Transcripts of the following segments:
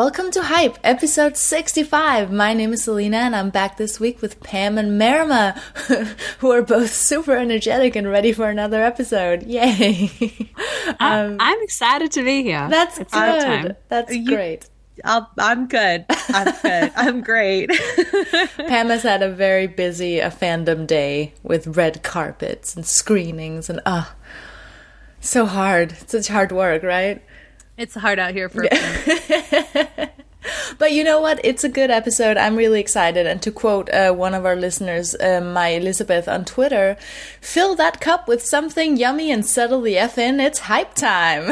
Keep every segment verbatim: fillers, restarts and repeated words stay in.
Welcome to Hype, episode sixty-five. My name is Selena, and I'm back this week with Pam and Marima, who are both super energetic and ready for another episode. Yay! um, I'm excited to be here. That's it's good. Time. That's you, great. I'll, I'm good. I'm good. I'm great. Pam has had a very busy uh, fandom day with red carpets and screenings, and ah, uh, so hard. Such hard work, right? It's hard out here for But you know what? It's a good episode. I'm really excited. And to quote uh, one of our listeners, uh, my Elizabeth on Twitter, fill that cup with something yummy and settle the F in. It's hype time.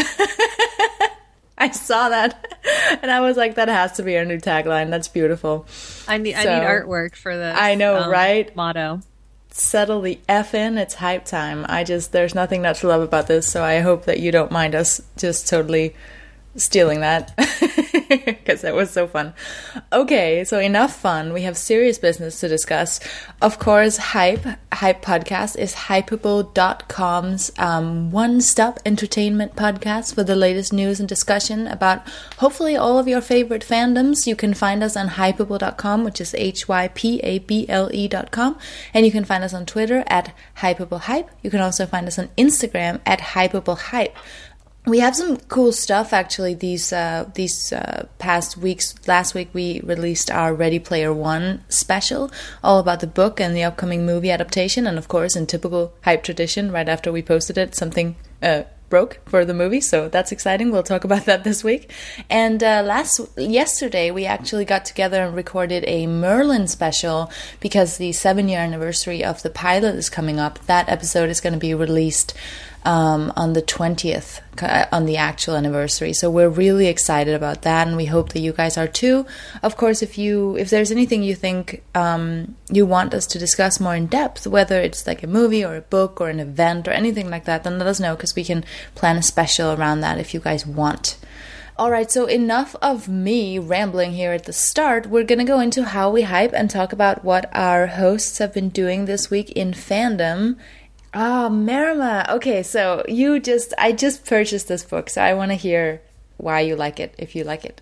I saw that and I was like, that has to be our new tagline. That's beautiful. I need so, I need artwork for this. I know, um, right? Motto. Settle the F in, it's hype time. I just, there's nothing not to love about this, so I hope that you don't mind us just totally stealing that, because that was so fun. Okay, so enough fun. We have serious business to discuss. Of course, Hype, Hype Podcast is hypeable dot com's um, one-stop entertainment podcast for the latest news and discussion about hopefully all of your favorite fandoms. You can find us on hypeable dot com, which is H Y P A B L E dot com, and you can find us on Twitter at hypeablehype. You can also find us on Instagram at hypeablehype. We have some cool stuff actually these uh, these uh, past weeks. Last week we released our Ready Player One special, all about the book and the upcoming movie adaptation. And of course, in typical Hype tradition, right after we posted it, something uh, broke for the movie. So that's exciting. We'll talk about that this week. And uh, last yesterday we actually got together and recorded a Merlin special because the seven year anniversary of the pilot is coming up. That episode is going to be released Um, on the twentieth, on the actual anniversary. So we're really excited about that, and we hope that you guys are too. Of course, if you if there's anything you think um, you want us to discuss more in depth, whether it's like a movie or a book or an event or anything like that, then let us know, because we can plan a special around that if you guys want. Alright, so enough of me rambling here at the start. We're gonna go into how we hype and talk about what our hosts have been doing this week in fandom. Oh, Marima. Okay, so you just, I just purchased this book, so I want to hear why you like it, if you like it.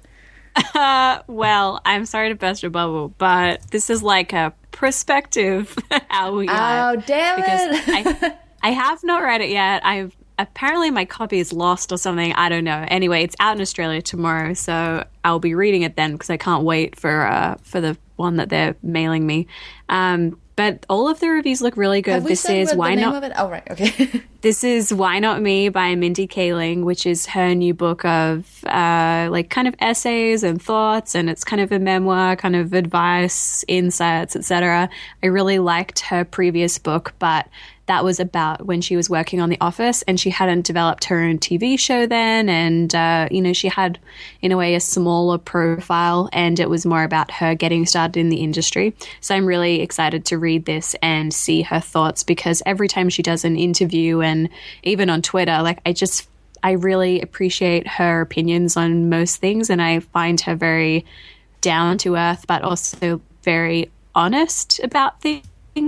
Uh, well, I'm sorry to burst your bubble, but this is like a perspective how we Oh, damn because it. I, I have not read it yet. I've apparently my copy is lost or something. I don't know. Anyway, it's out in Australia tomorrow, so I'll be reading it then because I can't wait for uh, for the one that they're mailing me. Um, But all of the reviews look really good. Have we this said is what Why the name Not of it? Oh, right. Okay. This is Why Not Me by Mindy Kaling, which is her new book of uh, like kind of essays and thoughts, and it's kind of a memoir, kind of advice, insights, et cetera. I really liked her previous book, but that was about when she was working on The Office, and she hadn't developed her own T V show then. And, uh, you know, she had, in a way, a smaller profile, and it was more about her getting started in the industry. So I'm really excited to read this and see her thoughts, because every time she does an interview and even on Twitter, like I just, I really appreciate her opinions on most things. And I find her very down to earth, but also very honest about things.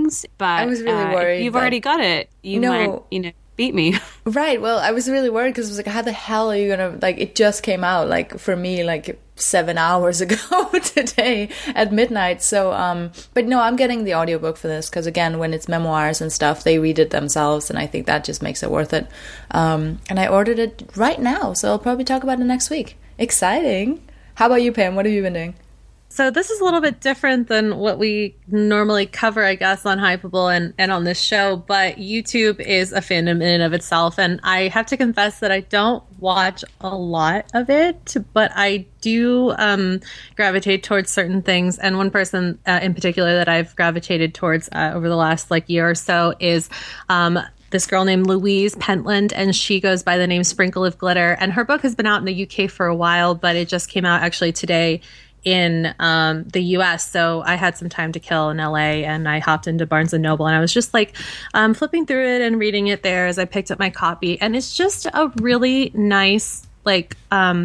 But I was really uh, worried. If you've already got it, you No. might, you know, beat me. Right. Well, I was really worried because I was like, how the hell are you going to, like, it just came out, like, for me, like, seven hours ago today at midnight. So, um, but no, I'm getting the audiobook for this because, again, when it's memoirs and stuff, they read it themselves, and I think that just makes it worth it. Um, and I ordered it right now, so I'll probably talk about it next week. Exciting. How about you, Pam? What have you been doing? So this is a little bit different than what we normally cover, I guess, on Hypeable and, and on this show, but YouTube is a fandom in and of itself, and I have to confess that I don't watch a lot of it, but I do um, gravitate towards certain things, and one person uh, in particular that I've gravitated towards uh, over the last like year or so is um, this girl named Louise Pentland, and she goes by the name Sprinkle of Glitter, and her book has been out in the U K for a while, but it just came out actually today in um, the U S, so I had some time to kill in L A, and I hopped into Barnes and Noble, and I was just like um, flipping through it and reading it there as I picked up my copy, and it's just a really nice, like, um,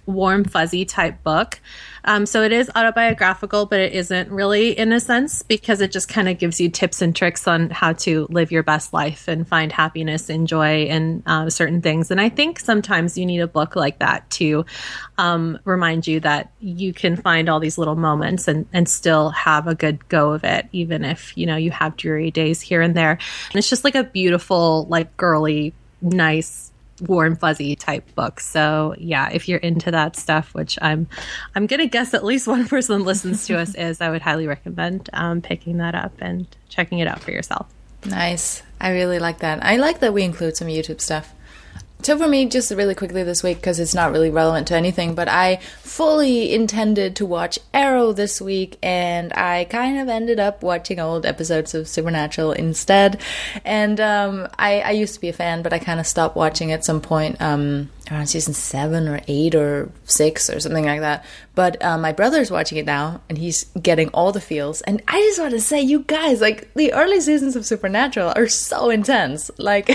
warm, fuzzy type book. Um, so it is autobiographical, but it isn't really in a sense, because it just kind of gives you tips and tricks on how to live your best life and find happiness and joy in uh, certain things. And I think sometimes you need a book like that to um, remind you that you can find all these little moments and, and still have a good go of it, even if, you know, you have dreary days here and there. And it's just like a beautiful, like girly, nice, warm fuzzy type book. So yeah, if you're into that stuff, which I'm I'm gonna guess at least one person listens to us is, I would highly recommend um, picking that up and checking it out for yourself. Nice. I really like that. I like that we include some YouTube stuff. So for me, just really quickly this week, because it's not really relevant to anything, but I fully intended to watch Arrow this week, and I kind of ended up watching old episodes of Supernatural instead. And um, I, I used to be a fan, but I kind of stopped watching at some point um, around season seven or eight or six or something like that. But uh, my brother's watching it now, and he's getting all the feels. And I just want to say, you guys, like, the early seasons of Supernatural are so intense. Like...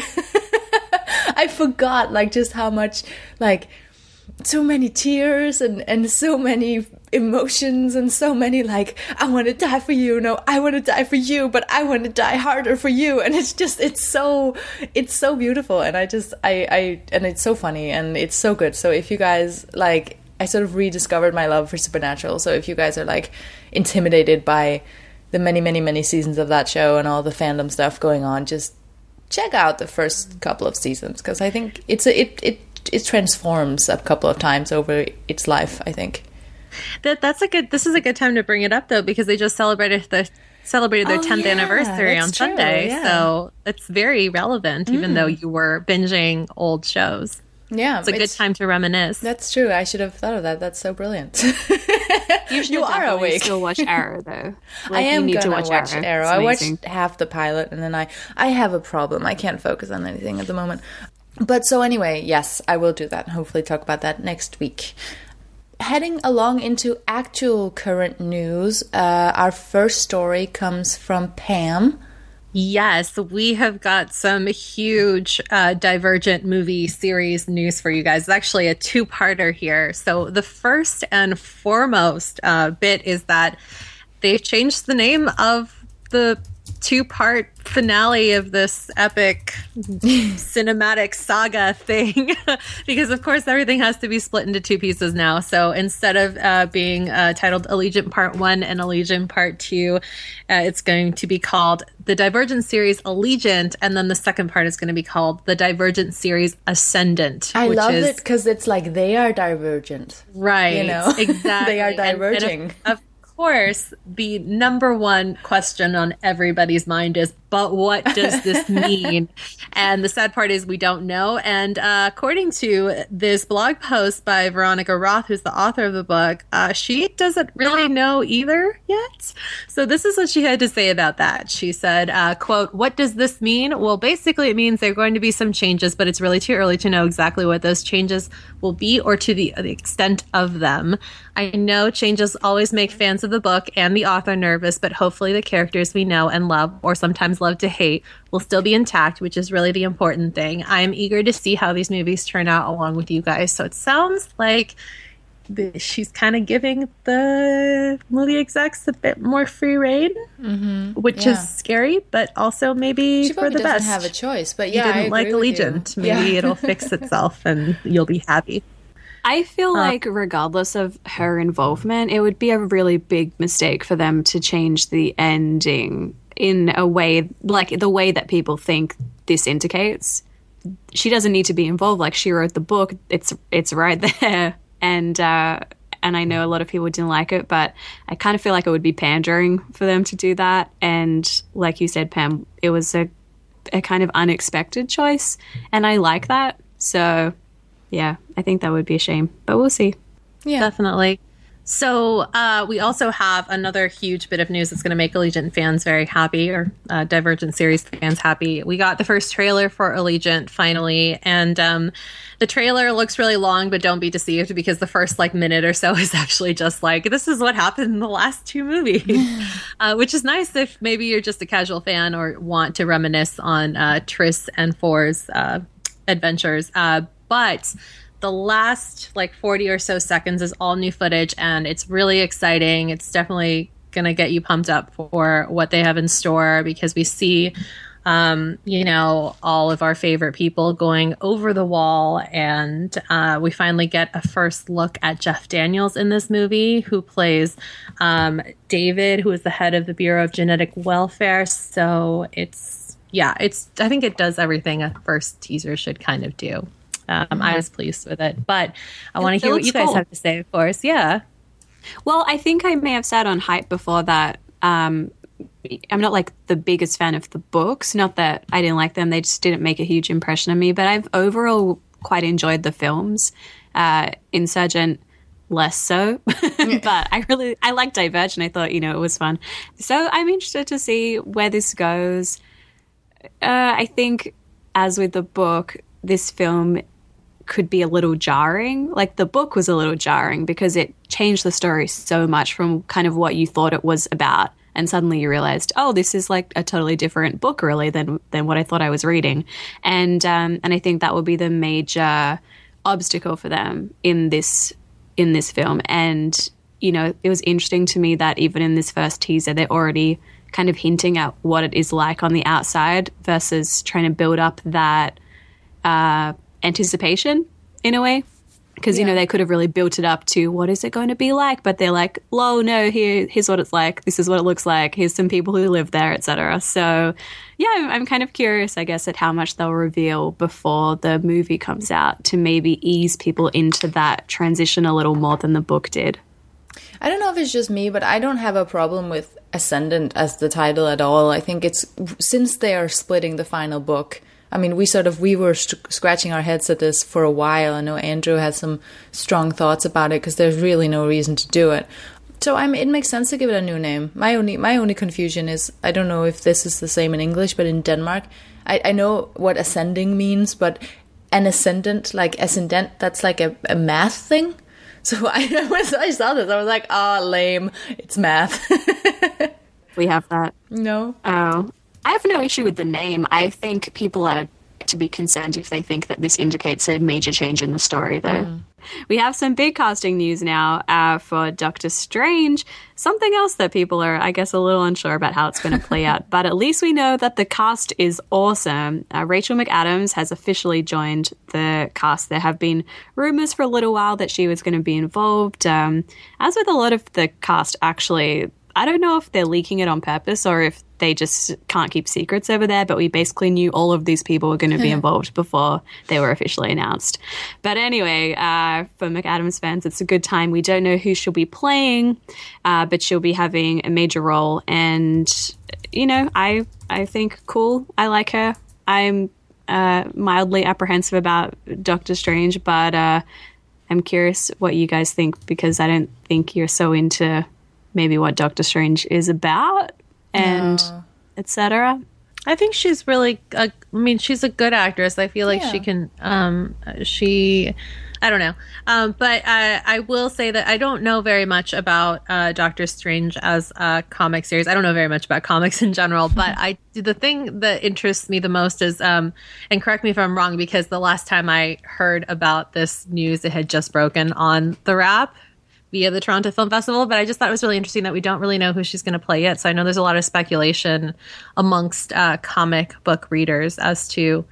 I forgot, like, just how much, like, so many tears and, and so many emotions and so many, like, I want to die for you, no, I want to die for you, but I want to die harder for you. And it's just, it's so, it's so beautiful. And I just, I, I, and it's so funny and it's so good. So if you guys, like, I sort of rediscovered my love for Supernatural. So if you guys are, like, intimidated by the many, many, many seasons of that show and all the fandom stuff going on, just check out the first couple of seasons, because I think it's a, it it it transforms a couple of times over its life, I think. That that's a good. This is a good time to bring it up though, because they just celebrated the celebrated their oh, tenth yeah, anniversary on true, Sunday, yeah. So it's very relevant, mm. even though you were binging old shows. Yeah, it's a it's, good time to reminisce. That's true. I should have thought of that. That's so brilliant. You, you are awake. Still watch Arrow though. Like, I am you need gonna to watch, watch Arrow. Arrow. I watched half the pilot, and then I I have a problem. I can't focus on anything at the moment. But so anyway, yes, I will do that. Hopefully, talk about that next week. Heading along into actual current news, uh, our first story comes from Pam. Yes, we have got some huge uh, Divergent movie series news for you guys. It's actually a two-parter here. So the first and foremost uh, bit is that they've changed the name of the two-part finale of this epic cinematic saga thing because of course everything has to be split into two pieces now. So instead of uh, being uh, titled Allegiant Part one and Allegiant Part two, uh, it's going to be called the Divergent series Allegiant, and then the second part is going to be called the Divergent series Ascendant. I which love is, it because it's like they are divergent, right? You know, exactly. They are diverging. And, and of, of course, the number one question on everybody's mind is, but what does this mean? And the sad part is we don't know. And uh, according to this blog post by Veronica Roth, who's the author of the book, uh, she doesn't really know either yet. So this is what she had to say about that. She said, uh, quote, "What does this mean? Well, basically it means there are going to be some changes, but it's really too early to know exactly what those changes will be or to the, the extent of them. I know changes always make fans of the book and the author nervous, but hopefully the characters we know and love, or sometimes love to hate, will still be intact, which is really the important thing. I am eager to see how these movies turn out along with you guys." So it sounds like the, she's kind of giving the movie execs a bit more free reign, mm-hmm. which yeah. is scary, but also maybe she for the doesn't best. Have a choice, but yeah, you didn't I like agree Allegiant. with you. Maybe Yeah. it'll fix itself and you'll be happy. I feel uh, like regardless of her involvement, it would be a really big mistake for them to change the ending in a way, like the way that people think this indicates. She doesn't need to be involved. Like, she wrote the book. It's it's right there. And uh, and I know a lot of people didn't like it, but I kind of feel like it would be pandering for them to do that. And like you said, Pam, it was a, a kind of unexpected choice. And I like that. So... yeah, I think that would be a shame, but we'll see. Yeah, definitely. So uh, we also have another huge bit of news that's going to make Allegiant fans very happy, or uh, Divergent series fans happy. We got the first trailer for Allegiant finally, and um, the trailer looks really long, but don't be deceived because the first like minute or so is actually just like, this is what happened in the last two movies, uh, which is nice if maybe you're just a casual fan or want to reminisce on uh, Triss and Four's uh, adventures. Uh, But the last like forty or so seconds is all new footage, and it's really exciting. It's definitely going to get you pumped up for what they have in store, because we see, um, you know, all of our favorite people going over the wall, and uh, we finally get a first look at Jeff Daniels in this movie, who plays um, David, who is the head of the Bureau of Genetic Welfare. So it's, yeah, it's, I think it does everything a first teaser should kind of do. Um, mm-hmm. I was pleased with it, but I want to hear what you guys cool. have to say, of course. Yeah. Well, I think I may have said on Hype before that um, I'm not like the biggest fan of the books. Not that I didn't like them. They just didn't make a huge impression on me. But I've overall quite enjoyed the films. Uh, Insurgent, less so. But I really, I liked Divergent. I thought, you know, it was fun. So I'm interested to see where this goes. Uh, I think, as with the book, this film could be a little jarring. Like, the book was a little jarring because it changed the story so much from kind of what you thought it was about, and suddenly you realized, oh, this is like a totally different book really than than what I thought I was reading. And um, and I think that will be the major obstacle for them in this in this film. And you know, it was interesting to me that even in this first teaser, they're already kind of hinting at what it is like on the outside versus trying to build up that uh, anticipation in a way. Because, yeah. you know, they could have really built it up to what is it going to be like, but they're like, "Whoa, no, here, here's what it's like. This is what it looks like. Here's some people who live there, et cetera" So, yeah, I'm, I'm kind of curious, I guess, at how much they'll reveal before the movie comes out to maybe ease people into that transition a little more than the book did. I don't know if it's just me, but I don't have a problem with Ascendant as the title at all. I think it's, since they are splitting the final book, I mean, we sort of, we were st- scratching our heads at this for a while. I know Andrew had some strong thoughts about it because there's really no reason to do it. So I mean, it makes sense to give it a new name. My only my only confusion is, I don't know if this is the same in English, but in Denmark, I, I know what ascending means, but an ascendant, like ascendant, that's like a, a math thing. So I, when I saw this, I was like, ah, oh, lame. It's math. We have that. No. Oh. I have no issue with the name. I think people are to be concerned if they think that this indicates a major change in the story, though. Mm. We have some big casting news now uh, for Doctor Strange. Something else that people are, I guess, a little unsure about how it's going to play out. But at least we know that the cast is awesome. Uh, Rachel McAdams has officially joined the cast. There have been rumors for a little while that she was going to be involved. Um, as with a lot of the cast, actually, I don't know if they're leaking it on purpose or if they just can't keep secrets over there, but we basically knew all of these people were going to be involved before they were officially announced. But anyway, uh, for McAdams fans, it's a good time. We don't know who she'll be playing, uh, but she'll be having a major role. And, you know, I I think cool. I like her. I'm uh, mildly apprehensive about Doctor Strange, but uh, I'm curious what you guys think, because I don't think you're so into maybe what Doctor Strange is about and no. et cetera. I think she's really, a, I mean, she's a good actress. I feel like yeah. she can, um, she, I don't know. Um, but I, I will say that I don't know very much about uh, Doctor Strange as a comic series. I don't know very much about comics in general, but I, the thing that interests me the most is, um, and correct me if I'm wrong, because the last time I heard about this news, it had just broken on The Wrap via the Toronto Film Festival, but I just thought it was really interesting that we don't really know who she's going to play yet. So I know there's a lot of speculation amongst uh, comic book readers as to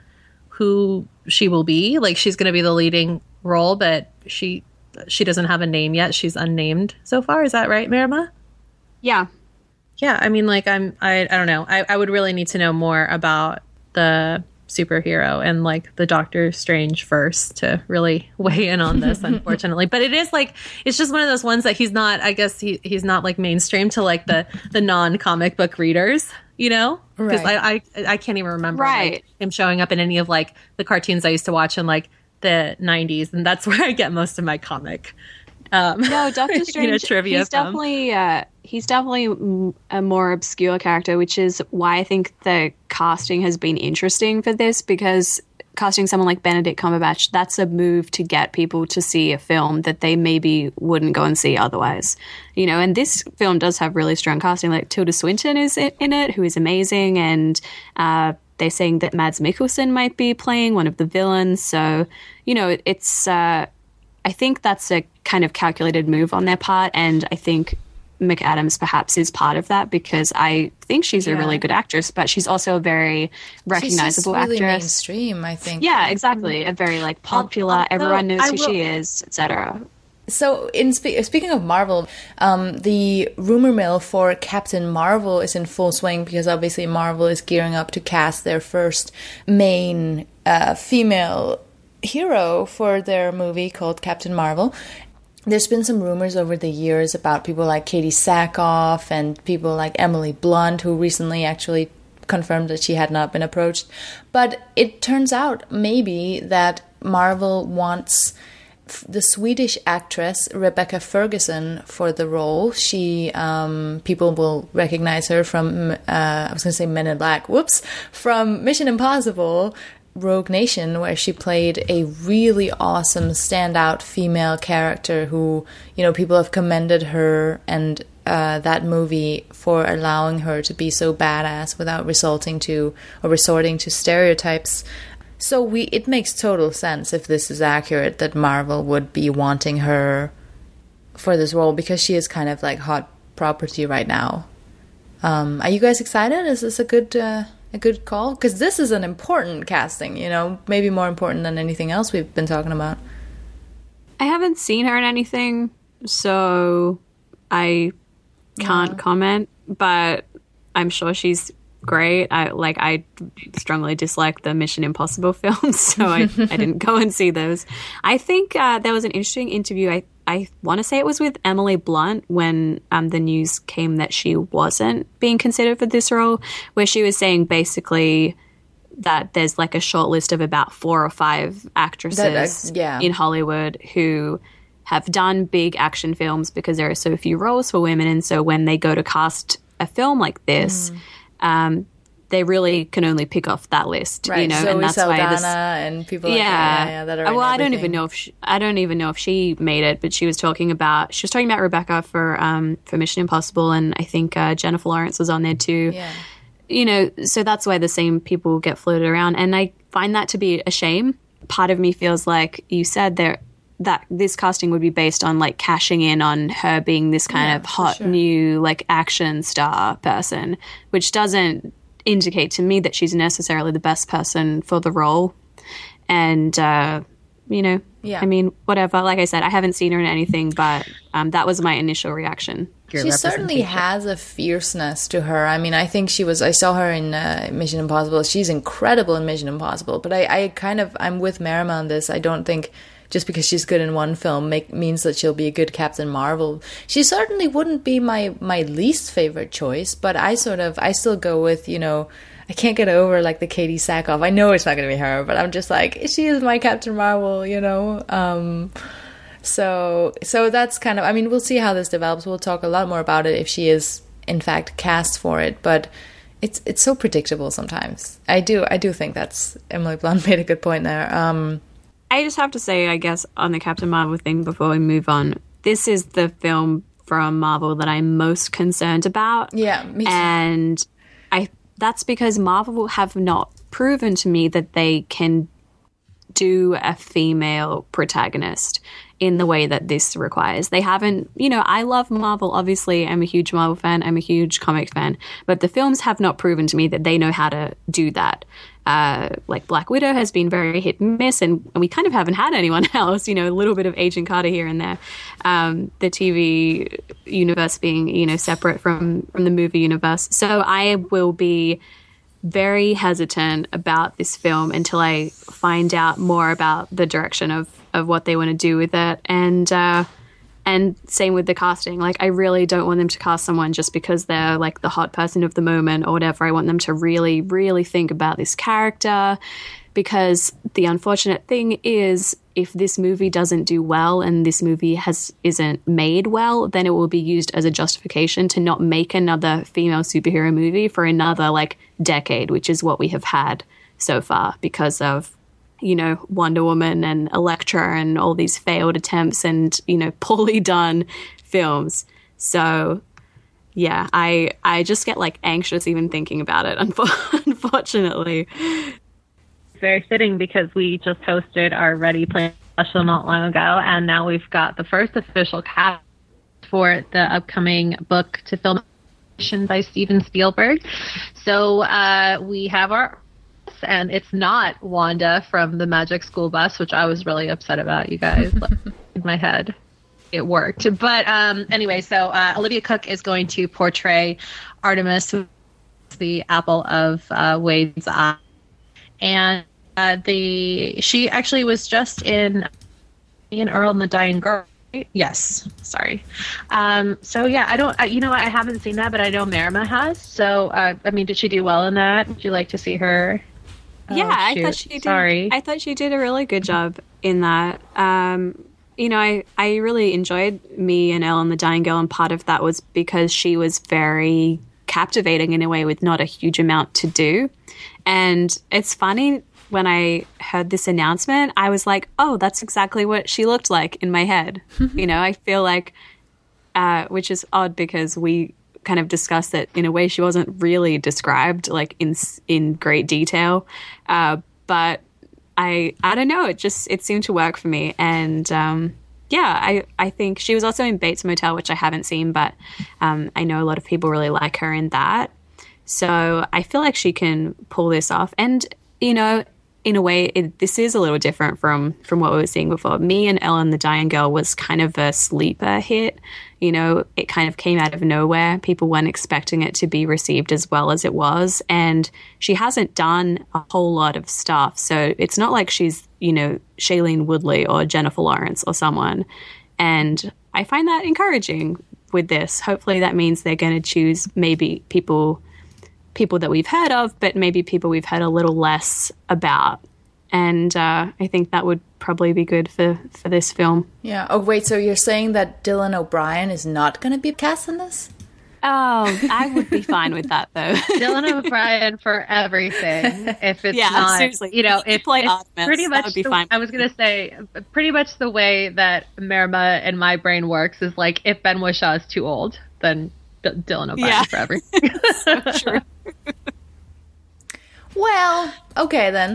who she will be. Like, she's going to be the leading role, but she she doesn't have a name yet. She's unnamed so far. Is that right, Marima? Yeah. Yeah, I mean, like, I'm, I, I don't know. I, I would really need to know more about the superhero and like the Doctor Strange first to really weigh in on this, unfortunately. But it is like, it's just one of those ones that he's not, I guess he, he's not like mainstream to like the the non-comic book readers, you know, because right. I, I I can't even remember right. like, him showing up in any of like the cartoons I used to watch in like the nineties, and that's where I get most of my comic um no Doctor Strange, you know, trivia he's from. definitely uh he's definitely a more obscure character, which is why I think the casting has been interesting for this, because casting someone like Benedict Cumberbatch, that's a move to get people to see a film that they maybe wouldn't go and see otherwise, you know. And this film does have really strong casting. Like Tilda Swinton is in it, who is amazing, and uh they're saying that Mads Mikkelsen might be playing one of the villains. So, you know, it, it's, uh, I think that's a kind of calculated move on their part. And I think McAdams perhaps is part of that, because I think she's yeah. a really good actress, but she's also a very recognizable she's just really actress. Mainstream, I think. Yeah, exactly. A very like popular, Although, everyone knows I who will- she is, et cetera. So, in spe- speaking of Marvel, um, the rumor mill for Captain Marvel is in full swing, because obviously Marvel is gearing up to cast their first main uh, female hero for their movie called Captain Marvel. There's been some rumors over the years about people like Katie Sackhoff and people like Emily Blunt, who recently actually confirmed that she had not been approached. But it turns out maybe that Marvel wants the Swedish actress Rebecca Ferguson for the role. She, um, people will recognize her from, uh, I was going to say Men in Black, whoops, from Mission Impossible, Rogue Nation, where she played a really awesome standout female character who, you know, people have commended her and uh, that movie for allowing her to be so badass without resulting to, or resorting to stereotypes. So we, it makes total sense, if this is accurate, that Marvel would be wanting her for this role, because she is kind of like hot property right now. Um, are you guys excited? Is this a good uh, a good call? Because this is an important casting, you know, maybe more important than anything else we've been talking about. I haven't seen her in anything, so I can't yeah. comment, but I'm sure she's great. I like I strongly dislike the Mission Impossible films, so I, I didn't go and see those. I think uh, there was an interesting interview. I I want to say it was with Emily Blunt when um, the news came that she wasn't being considered for this role, where she was saying basically that there's like a short list of about four or five actresses that, uh, yeah. in Hollywood who have done big action films, because there are so few roles for women, and so when they go to cast a film like this. Mm. Um, they really can only pick off that list, right. you know, Zoe and that's Saldana why this, and people yeah, like that, yeah, yeah, that are well, in I don't everything. even know if she, I don't even know if she made it, but she was talking about she was talking about Rebecca for um for Mission Impossible, and I think uh, Jennifer Lawrence was on there too. Yeah. You know, so that's why the same people get floated around, and I find that to be a shame. Part of me feels like you said there. That this casting would be based on like cashing in on her being this kind yeah, of hot sure. new like action star person, which doesn't indicate to me that she's necessarily the best person for the role. And uh you know yeah I mean, whatever, like I said, I haven't seen her in anything, but um that was my initial reaction. She certainly has a fierceness to her. I mean, I think she was I saw her in uh, Mission Impossible. She's incredible in Mission Impossible, but I, I kind of I'm with Marima on this. I don't think just because she's good in one film make, means that she'll be a good Captain Marvel. She certainly wouldn't be my, my least favorite choice, but I sort of, I still go with, you know, I can't get over, like, the Katie Sackhoff. I know it's not going to be her, but I'm just like, she is my Captain Marvel, you know? Um, so, so that's kind of, I mean, we'll see how this develops. We'll talk a lot more about it if she is, in fact, cast for it, but it's it's so predictable sometimes. I do, I do think that's, Emily Blunt made a good point there. Um, I just have to say, I guess, on the Captain Marvel thing before we move on, this is the film from Marvel that I'm most concerned about. Yeah, me too. And I that's because Marvel have not proven to me that they can do a female protagonist in the way that this requires. They haven't, you know, I love Marvel, obviously. I'm a huge Marvel fan. I'm a huge comic fan. But the films have not proven to me that they know how to do that. Uh, like Black Widow has been very hit and miss, and, and we kind of haven't had anyone else, you know, a little bit of Agent Carter here and there. Um, the T V universe being, you know, separate from, from the movie universe. So I will be very hesitant about this film until I find out more about the direction of, of what they want to do with it. And, uh, and same with the casting. Like, I really don't want them to cast someone just because they're like the hot person of the moment or whatever. I want them to really, really think about this character, because the unfortunate thing is, if this movie doesn't do well and this movie has isn't made well, then it will be used as a justification to not make another female superhero movie for another like decade, which is what we have had so far because of, you know, Wonder Woman and Elektra and all these failed attempts and, you know, poorly done films. So yeah, I I just get like anxious even thinking about it, unfortunately. Very fitting because we just hosted our Ready Player special not long ago, and now we've got the first official cast for the upcoming book to film by Steven Spielberg. So uh, we have our, and it's not Wanda from the Magic School Bus, which I was really upset about, you guys. In my head, it worked. But um, anyway, so uh, Olivia Cooke is going to portray Artemis, the apple of uh, Wade's eye. And uh, the she actually was just in Ian Earl and the Dying Girl. Yes, sorry. Um, so yeah, I don't. I, you know, I haven't seen that, but I know Marima has. So uh, I mean, did she do well in that? Would you like to see her? Yeah, oh, I thought she did. Sorry, I thought she did a really good job in that. Um, you know, I I really enjoyed Me and Elle and the Dying Girl, and part of that was because she was very captivating in a way with not a huge amount to do. And it's funny, when I heard this announcement, I was like, oh, that's exactly what she looked like in my head. You know, I feel like, uh, which is odd because we kind of discussed that in a way she wasn't really described like in in great detail. Uh, but I I don't know, it just, it seemed to work for me. And um, yeah, I, I think she was also in Bates Motel, which I haven't seen, but um, I know a lot of people really like her in that. So I feel like she can pull this off. And, you know, in a way, it, this is a little different from, from what we were seeing before. Me and Ellen the Dying Girl was kind of a sleeper hit. You know, it kind of came out of nowhere. People weren't expecting it to be received as well as it was. And she hasn't done a whole lot of stuff. So it's not like she's, you know, Shailene Woodley or Jennifer Lawrence or someone. And I find that encouraging with this. Hopefully that means they're going to choose maybe people... people that we've heard of, but maybe people we've heard a little less about. And uh, I think that would probably be good for, for this film. Yeah. Oh, wait, so you're saying that Dylan O'Brien is not going to be cast in this? Oh, I would be fine with that, though. Dylan O'Brien for everything. If it's yeah, not, seriously. you know, if if play it's Artemis, pretty much that would be the, fine. I was going to say, pretty much the way that Marima and my brain works is like, if Ben Whishaw is too old, then D- Dylan O'Brien yeah. for everything. So true. Well, okay then.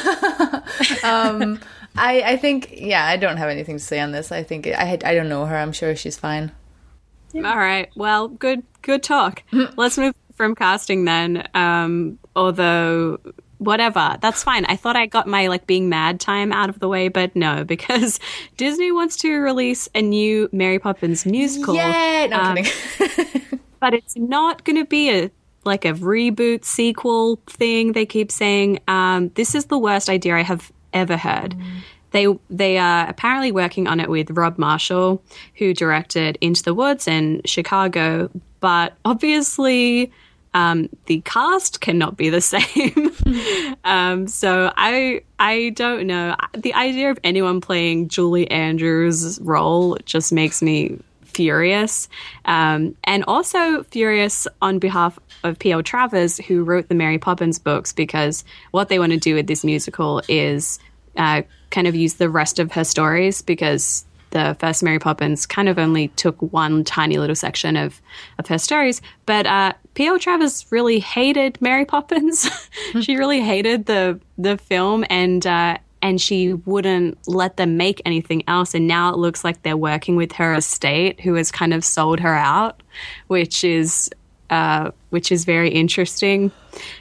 um, I I think yeah, I don't have anything to say on this. I think I I don't know her. I'm sure she's fine. Yeah. All right. Well, good good talk. Let's move from casting then. Um, although whatever, that's fine. I thought I got my like being mad time out of the way, but no, because Disney wants to release a new Mary Poppins musical. Yeah, no um, kidding. But it's not going to be a like a reboot sequel thing. They keep saying um, this is the worst idea I have ever heard. Mm. They they are apparently working on it with Rob Marshall, who directed Into the Woods and Chicago, but obviously um, the cast cannot be the same. um, so I I don't know. The idea of anyone playing Julie Andrews' role just makes me furious, um, and also furious on behalf of P L Travers, who wrote the Mary Poppins books, because what they want to do with this musical is uh, kind of use the rest of her stories, because the first Mary Poppins kind of only took one tiny little section of, of her stories. But uh, P L Travers really hated Mary Poppins. She really hated the the film, and uh, and she wouldn't let them make anything else. And now it looks like they're working with her estate, who has kind of sold her out, which is uh, which is very interesting.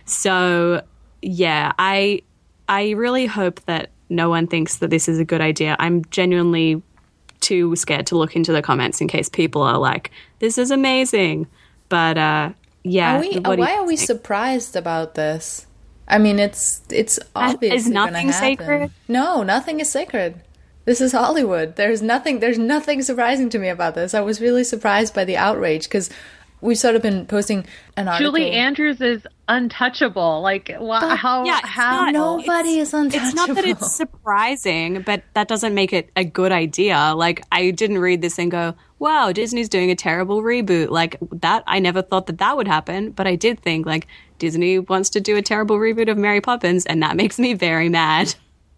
So yeah, I I really hope that no one thinks that this is a good idea. I'm genuinely too scared to look into the comments in case people are like, "This is amazing," but uh, yeah. Are we, why are we think? surprised about this? I mean, it's it's obviously is nothing gonna happen. Sacred? No, nothing is sacred. This is Hollywood. There's nothing. There's nothing surprising to me about this. I was really surprised by the outrage, because we've sort of been posting an article. Julie Andrews is untouchable. Like, wh- how? Yeah, how not, nobody is untouchable. It's not that it's surprising, but that doesn't make it a good idea. Like, I didn't read this and go, wow, Disney's doing a terrible reboot. Like, that, I never thought that that would happen, but I did think, like, Disney wants to do a terrible reboot of Mary Poppins, and that makes me very mad.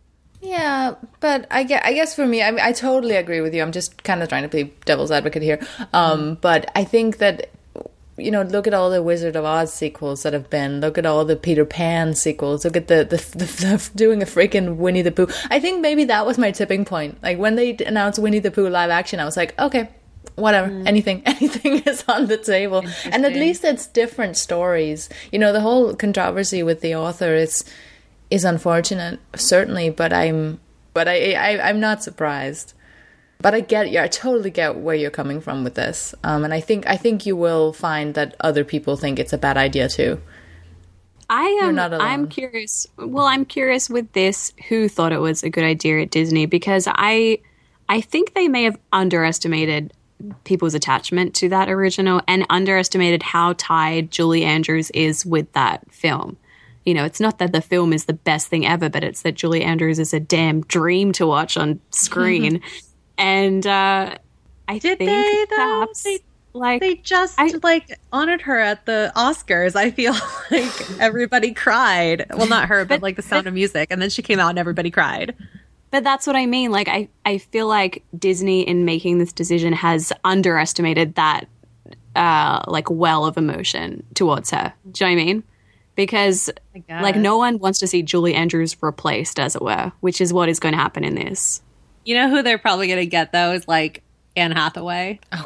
Yeah, but I guess, I guess for me, I mean, I totally agree with you. I'm just kind of trying to play devil's advocate here. Um, but I think that you know, look at all the Wizard of Oz sequels that have been. Look at all the Peter Pan sequels. Look at the, the, the, the doing a freaking Winnie the Pooh. I think maybe that was my tipping point. Like, when they announced Winnie the Pooh live action, I was like, okay, whatever, mm. anything, anything is on the table. And at least it's different stories. You know, the whole controversy with the author is is unfortunate, certainly, but I'm, but I, I I'm not surprised. But I get, yeah, I totally get where you're coming from with this, um, and I think I think you will find that other people think it's a bad idea too. I am. I'm curious. Well, I'm curious with this. Who thought it was a good idea at Disney? Because I, I think they may have underestimated people's attachment to that original and underestimated how tied Julie Andrews is with that film. You know, it's not that the film is the best thing ever, but it's that Julie Andrews is a damn dream to watch on screen. And uh, I Did think they, perhaps they, like they just I, like honored her at the Oscars. I feel like everybody cried. Well, not her, but, but like The Sound but, of Music. And then she came out and everybody cried. But that's what I mean. Like, I, I feel like Disney, in making this decision, has underestimated that uh, like well of emotion towards her. Do you know what I mean? Because like no one wants to see Julie Andrews replaced, as it were, which is what is going to happen in this. You know who they're probably going to get, though, is, like, Anne Hathaway. Oh,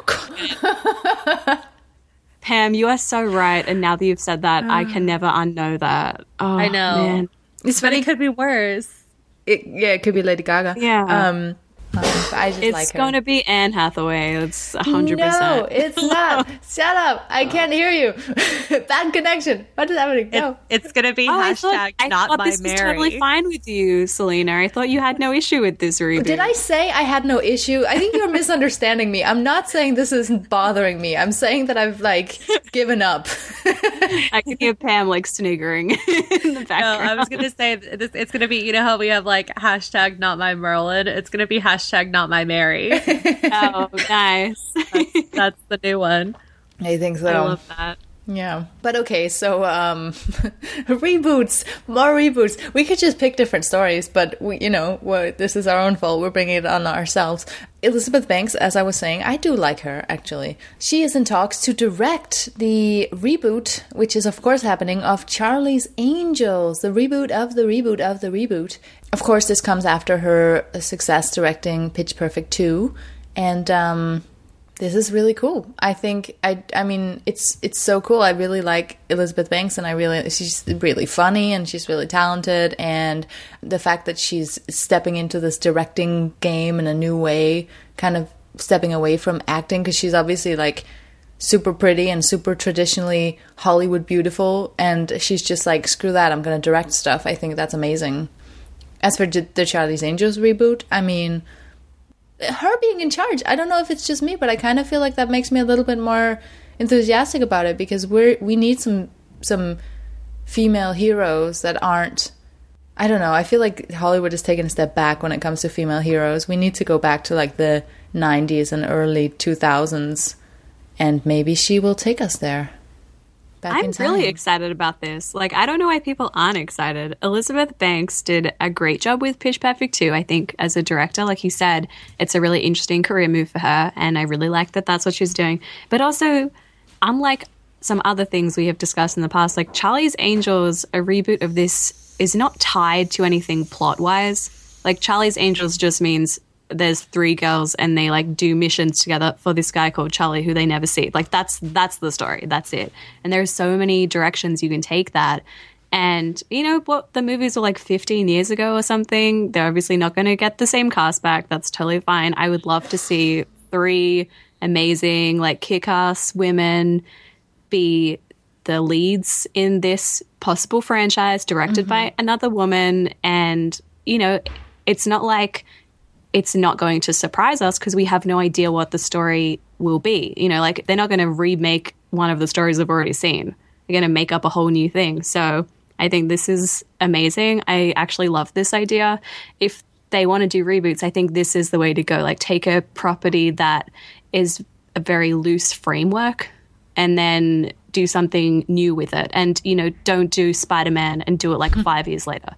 God. Pam, you are so right. And now that you've said that, uh, I can never unknow that. Oh, I know. Man. It's but funny. It could be worse. It, yeah, it could be Lady Gaga. Yeah. Um, um, I just it's like her. going to be Anne Hathaway. It's one hundred percent. No, it's not. Shut up. I can't hear you. Bad connection. What is happening? No. It, it's going to be oh, hashtag I thought, not I thought my this Mary. was totally fine with you, Selena. I thought you had no issue with this reboot. Did I say I had no issue? I think you're misunderstanding me. I'm not saying this isn't bothering me. I'm saying that I've, like, given up. I can hear Pam, like, sniggering in the background. No, I was going to say, this, it's going to be, you know how we have, like, hashtag not my Merlin? It's going to be hashtag not my Mary. Oh, nice. That's, that's the new one. I think so. I love that. Yeah. But okay, so um reboots, more reboots. We could just pick different stories, but we, you know, we're, this is our own fault. We're bringing it on ourselves. Elizabeth Banks, as I was saying, I do like her, actually. She is in talks to direct the reboot, which is, of course, happening, of Charlie's Angels, the reboot of the reboot of the reboot. Of course, this comes after her success directing Pitch Perfect two, and um this is really cool. I think I I mean it's it's so cool. I really like Elizabeth Banks, and I really she's really funny and she's really talented, and the fact that she's stepping into this directing game in a new way, kind of stepping away from acting, because she's obviously like super pretty and super traditionally Hollywood beautiful, and she's just like, screw that, I'm going to direct stuff. I think that's amazing. As for the Charlie's Angels reboot, I mean, her being in charge, I don't know if it's just me, but I kind of feel like that makes me a little bit more enthusiastic about it, because we're we need some some female heroes that aren't, I don't know, I feel like Hollywood has taken a step back when it comes to female heroes. We need to go back to like the nineties and early two thousands, and maybe she will take us there. Back I'm really excited about this. Like, I don't know why people aren't excited. Elizabeth Banks did a great job with Pitch Perfect two, I think, as a director. Like you said, it's a really interesting career move for her, and I really like that that's what she's doing. But also, unlike some other things we have discussed in the past, like Charlie's Angels, a reboot of this, is not tied to anything plot-wise. Like, Charlie's Angels just means there's three girls and they like do missions together for this guy called Charlie who they never see. Like, that's that's the story. That's it. And there's so many directions you can take that. And you know what, the movies were like fifteen years ago or something. They're obviously not going to get the same cast back. That's totally fine. I would love to see three amazing, like, kick-ass women be the leads in this possible franchise, directed mm-hmm. by another woman. And you know, it's not like it's not going to surprise us, because we have no idea what the story will be. You know, like, they're not going to remake one of the stories we've already seen. They're going to make up a whole new thing. So I think this is amazing. I actually love this idea. If they want to do reboots, I think this is the way to go. Like, take a property that is a very loose framework and then do something new with it. And, you know, don't do Spider-Man and do it like five years later.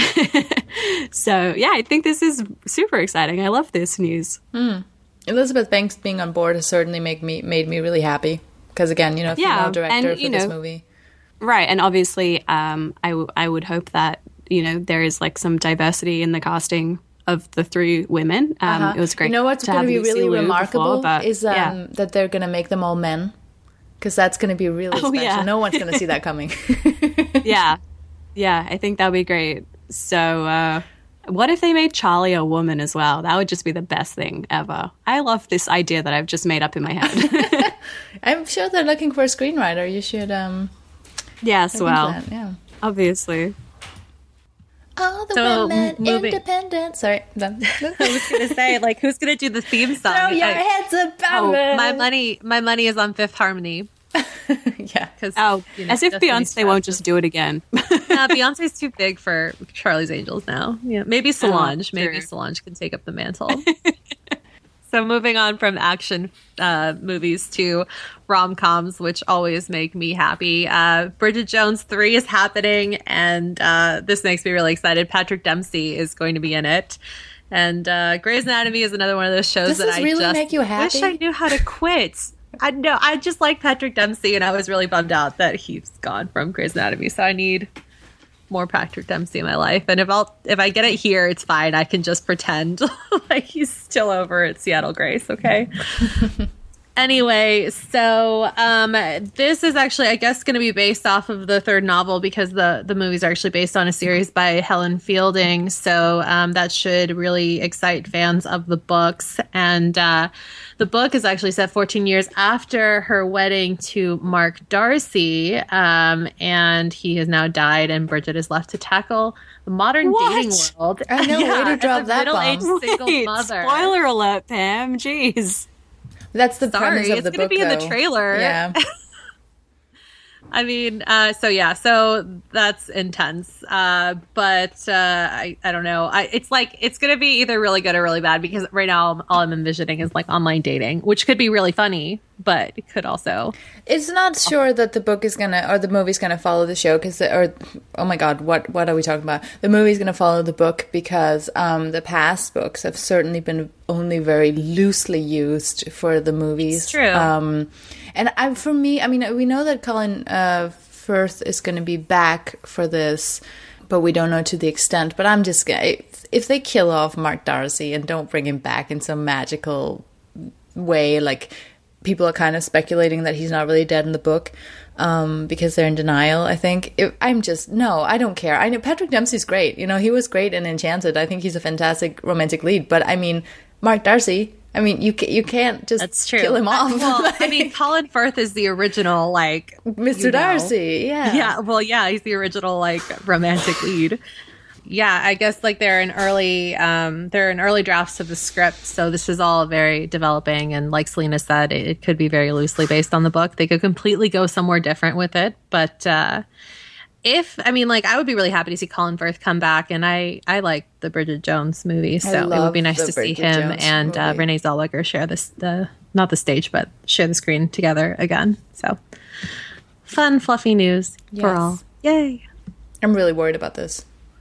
So, yeah, I think this is super exciting. I love this news. Mm. Elizabeth Banks being on board has certainly make me made me really happy Because again, you know, female Yeah, director and, for you this know, movie. Right, and obviously, um, I, w- I would hope that, you know, there is like some diversity in the casting of the three women. Um, Uh-huh. It was great. You know what's to going to have be Lucy really Liu remarkable before, but, is um, yeah. that they're going to make them all men. Because that's going to be really Oh, special. yeah. No one's going to see that coming. yeah, yeah, I think that would be great. So, uh, what if they made Charlie a woman as well? That would just be the best thing ever. I love this idea that I've just made up in my head. I'm sure they're looking for a screenwriter. You should. Um, yes, look into well, that, yeah. obviously. All the So, women m- moving- independent. Sorry, done. I was gonna say, like, who's gonna do the theme song? Throw your I- heads above oh, it. my money, my money is on Fifth Harmony. Yeah. Because Oh, as if Beyonce won't just do it again. Yeah, Beyonce's too big for Charlie's Angels now. Yeah, maybe Solange. Oh, maybe true. Solange can take up the mantle. So moving on from action uh, movies to rom-coms, which always make me happy. Uh, Bridget Jones three is happening, and uh, this makes me really excited. Patrick Dempsey is going to be in it. And uh, Grey's Anatomy is another one of those shows Does that this I really just make you happy? wish I knew how to quit. I know I just like Patrick Dempsey, and I was really bummed out that he's gone from Grey's Anatomy. So I need more Patrick Dempsey in my life. And if I'll if I get it here, it's fine. I can just pretend like he's still over at Seattle Grace. Okay. Anyway, so um, this is actually, I guess, going to be based off of the third novel because the, the movies are actually based on a series by Helen Fielding. So um, that should really excite fans of the books. And uh, the book is actually set fourteen years after her wedding to Mark Darcy. Um, and he has now died, and Bridget is left to tackle the modern What? dating world. I know, way to as drop a that middle-aged bomb. single Wait, mother. spoiler alert, Pam. Jeez. That's the Sorry, premise of it's the gonna book, be in the though. trailer. Yeah. I mean, uh, so yeah, so that's intense. Uh, but uh, I, I don't know. I, it's like it's gonna be either really good or really bad because right now all I'm envisioning is like online dating, which could be really funny, but it could also. It's not sure that the book is gonna or the movie's gonna follow the show because or oh my god, what what are we talking about? The movie's gonna follow the book because um, the past books have certainly been only very loosely used for the movies. It's true. Um, and I, for me, I mean, we know that Colin uh, Firth is going to be back for this, but we don't know to the extent. But I'm just gonna if they kill off Mark Darcy and don't bring him back in some magical way, like. People are kind of speculating that he's not really dead in the book um, because they're in denial, I think. It, I'm just, no, I don't care. I know Patrick Dempsey's great. You know, he was great in Enchanted. I think he's a fantastic romantic lead. But, I mean, Mark Darcy, I mean, you ca- you can't just That's true. kill him off. Well, Like, I mean, Colin Firth is the original, like Mister you know. Darcy, yeah. Yeah, well, yeah, he's the original like romantic lead. Yeah, I guess like they're in early, um, they're in early drafts of the script, so this is all very developing. And like Selena said, it, it could be very loosely based on the book. They could completely go somewhere different with it, but uh, if I mean, like, I would be really happy to see Colin Firth come back, and I I like the Bridget Jones movie, so it would love be nice the to see Bridget him Jones and uh, movie. Renee Zellweger share this the not the stage, but share the screen together again. So fun, fluffy news for Yes. all. Yay! I'm really worried about this.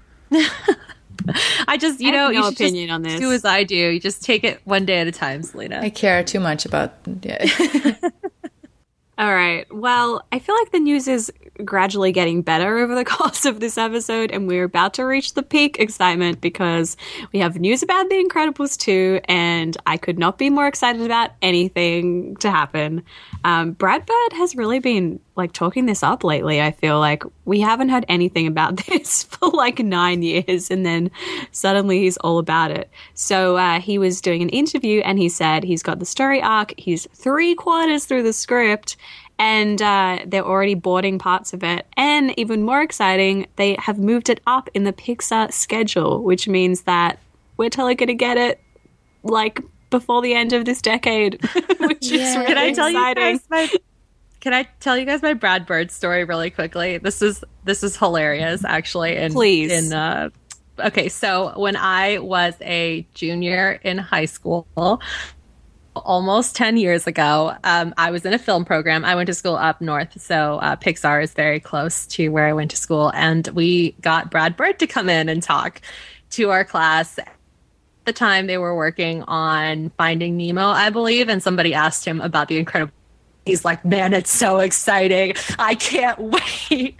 I just, you I know, have you no should opinion just on this. do as I do. You just take it one day at a time, Selena. I care too much about... Yeah. All right. Well, I feel like the news is gradually getting better over the course of this episode, and we're about to reach the peak excitement because we have news about The Incredibles two, and I could not be more excited about anything to happen. Um, Brad Bird has really been like talking this up lately. I feel like we haven't heard anything about this for like nine years, and then suddenly he's all about it. So uh, he was doing an interview, and he said he's got the story arc. He's three quarters through the script. And uh, they're already boarding parts of it. And even more exciting, they have moved it up in the Pixar schedule, which means that we're totally going to get it like before the end of this decade, which Yeah. is really Can I tell you exciting. guys my Can I tell you guys my Brad Bird story really quickly? This is this is hilarious, actually. And Please. In uh, okay, so when I was a junior in high school, almost ten years ago, um, I was in a film program. I went to school up north, so uh, Pixar is very close to where I went to school. And we got Brad Bird to come in and talk to our class. At the time, they were working on Finding Nemo, I believe, and somebody asked him about The Incredibles he's like, man, it's so exciting. I can't wait.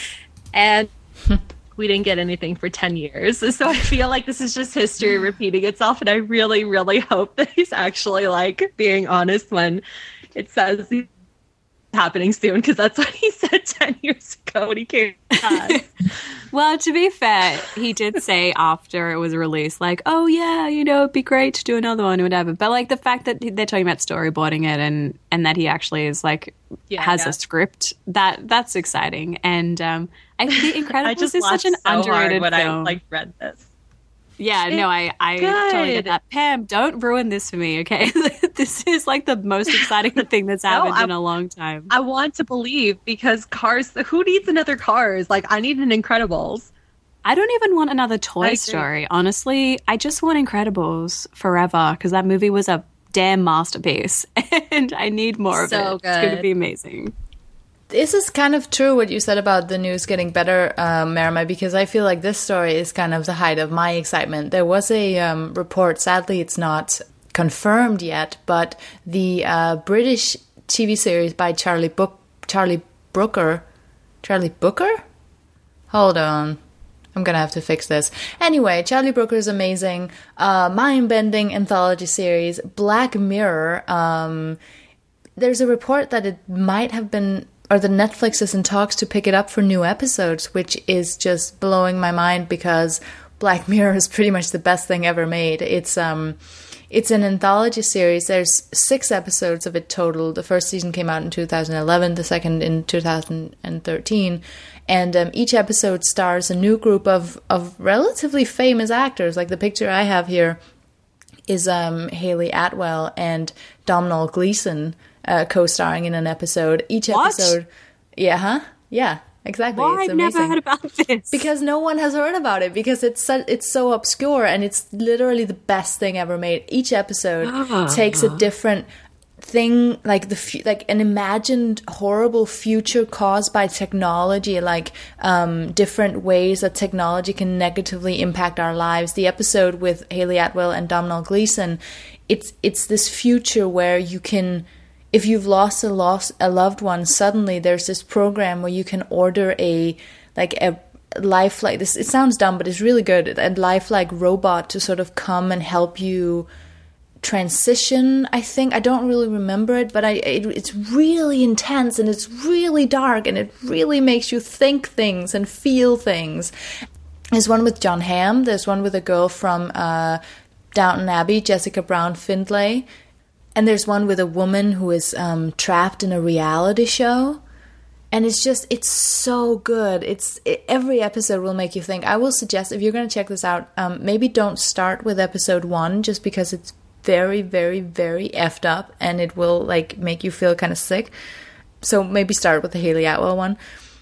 And we didn't get anything for ten years. So I feel like this is just history repeating itself. And I really, really hope that he's actually like being honest when it says he's happening soon, because that's what he said ten years ago when he came to us. Well, to be fair, he did say after it was released, like, oh, yeah, you know, it'd be great to do another one or whatever. But, like, the fact that they're talking about storyboarding it and, and that he actually is, like, yeah, has yeah. a script, that that's exciting. And um, I think The Incredibles is such an so underrated when film. I, like, read this. Yeah, It's no, I, I totally get that. Pam, don't ruin this for me, okay? This is like the most exciting thing that's happened no, in a long time. I want to believe, because Cars, who needs another Cars? Like, I need an Incredibles. I don't even want another Toy Story, honestly. I just want Incredibles forever, because that movie was a damn masterpiece, and I need more of so it. Good. It's going to be amazing. This is kind of true what you said about the news getting better, um, Marima, because I feel like this story is kind of the height of my excitement. There was a um, report, sadly it's not confirmed yet, but the uh, British T V series by Charlie Book, Charlie Brooker, Charlie Booker? Hold on. I'm going to have to fix this. Anyway, Charlie Brooker is amazing. Uh, mind-bending anthology series. Black Mirror. Um, there's a report that it might have been... or the Netflix is in talks to pick it up for new episodes, which is just blowing my mind, because Black Mirror is pretty much the best thing ever made. It's um, it's an anthology series. There's six episodes of it total. The first season came out in two thousand eleven, the second in two thousand thirteen, and um, each episode stars a new group of, of relatively famous actors. Like the picture I have here is um, Hayley Atwell and Domhnall Gleeson, Uh, co-starring in an episode. Each what? episode, yeah, huh? Yeah, exactly. Why? It's I've never heard about this. Because no one has heard about it. Because it's so, it's so obscure, and it's literally the best thing ever made. Each episode oh. takes a different thing, like the fu- like an imagined horrible future caused by technology, like um, different ways that technology can negatively impact our lives. The episode with Hayley Atwell and Domhnall Gleeson, it's it's this future where you can. If you've lost a lost a loved one, suddenly there's this program where you can order a like a lifelike. This it sounds dumb, but it's really good. A lifelike robot to sort of come and help you transition. I think I don't really remember it, but I it, it's really intense, and it's really dark, and it really makes you think things and feel things. There's one with John Hamm. There's one with a girl from uh, Downton Abbey, Jessica Brown Findlay. And there's one with a woman who is um, trapped in a reality show. And it's just, it's so good. It's it, every episode will make you think. I will suggest, if you're going to check this out, um, maybe don't start with episode one, just because it's very, very, very effed up. And it will like make you feel kind of sick. So maybe start with the Hayley Atwell one.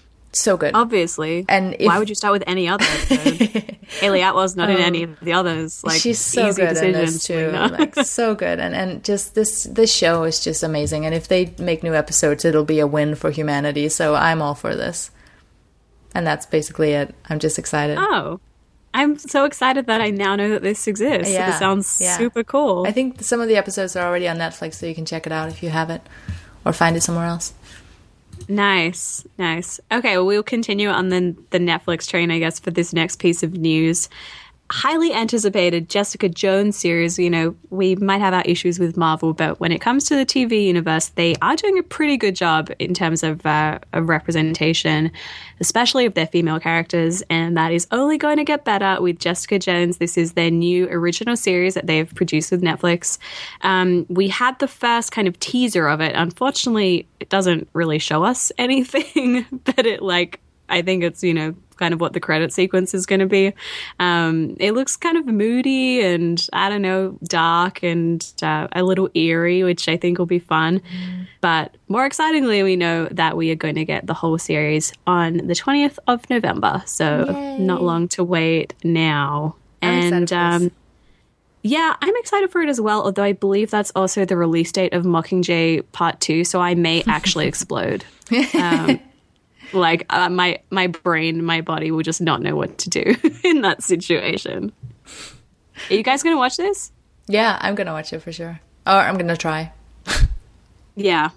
So good. Obviously. And if, why would you start with any other episode? Hayley Atwell's not um, in any of the others. Like, she's so easy good in this too. No. Like, so good. And and just this this show is just amazing. And if they make new episodes, it'll be a win for humanity. So I'm all for this. And that's basically it. I'm just excited. Oh. I'm so excited that I now know that this exists. Yeah, it sounds yeah. super cool. I think some of the episodes are already on Netflix, so you can check it out if you haven't, or find it somewhere else. Nice, nice. Okay, well, we'll continue on the, the Netflix train, I guess, for this next piece of news. Highly anticipated Jessica Jones series. You know, we might have our issues with Marvel, but when it comes to the T V universe, they are doing a pretty good job in terms of, uh, of representation, especially of their female characters, and that is only going to get better with Jessica Jones. This is their new original series that they've produced with Netflix. Um, we had the first kind of teaser of it. Unfortunately, it doesn't really show us anything, but it, like, I think it's, you know, kind of what the credit sequence is going to be. Um, it looks kind of moody and, I don't know, dark and uh, a little eerie, which I think will be fun. Mm. But more excitingly, we know that we are going to get the whole series on the twentieth of November. So Yay. Not long to wait now. I'm and um, yeah, I'm excited for it as well, although I believe that's also the release date of Mockingjay Part two, so I may actually explode. Um Like, uh, my, my brain, my body will just not know what to do in that situation. Are you guys going to watch this? Yeah, I'm going to watch it for sure. Or I'm going to try. Yeah.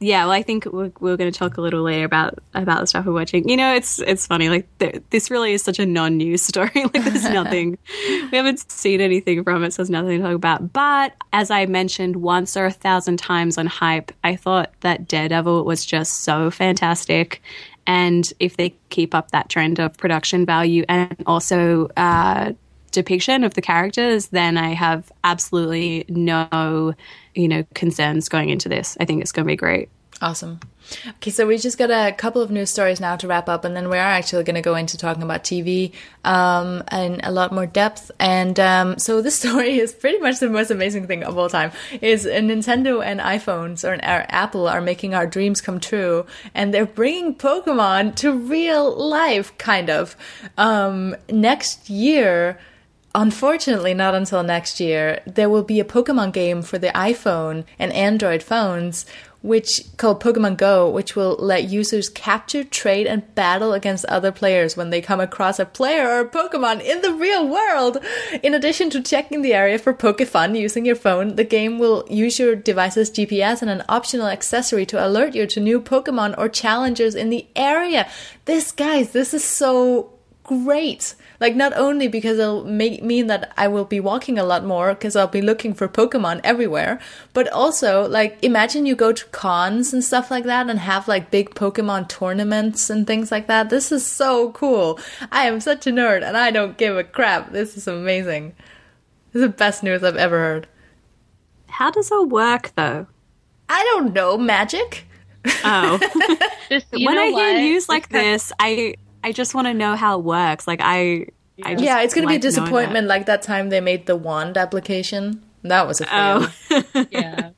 yeah, well, I think we're, we're going to talk a little later about about the stuff we're watching. You know, it's it's funny. Like, th- this really is such a non-news story. Like, there's nothing. We haven't seen anything from it, so there's nothing to talk about. But as I mentioned once or a thousand times on Hype, I thought that Daredevil was just so fantastic. And if they keep up that trend of production value and also uh, depiction of the characters, then I have absolutely no, you know, concerns going into this. I think it's going to be great. Awesome. Okay, so we just got a couple of news stories now to wrap up, and then we are actually going to go into talking about T V um, in a lot more depth. And um, so this story is pretty much the most amazing thing of all time. Is Nintendo and iPhones or, or Apple are making our dreams come true, and they're bringing Pokemon to real life, kind of. Um, next year, unfortunately, not until next year, there will be a Pokemon game for the iPhone and Android phones, which called Pokemon Go, which will let users capture, trade, and battle against other players when they come across a player or a Pokemon in the real world. In addition to checking the area for Pokefun using your phone, the game will use your device's G P S and an optional accessory to alert you to new Pokemon or challengers in the area. This, guys, this is so great. Like, not only because it'll make, mean that I will be walking a lot more because I'll be looking for Pokemon everywhere, but also, like, imagine you go to cons and stuff like that and have, like, big Pokemon tournaments and things like that. This is so cool. I am such a nerd and I don't give a crap. This is amazing. This is the best news I've ever heard. How does it work, though? I don't know. Magic? Oh. Just, you when know I what? hear news like this, I... I just want to know how it works. Like, I, I just yeah, it's going to like be a disappointment like that time they made the wand application. That was a fail. Oh. Yeah.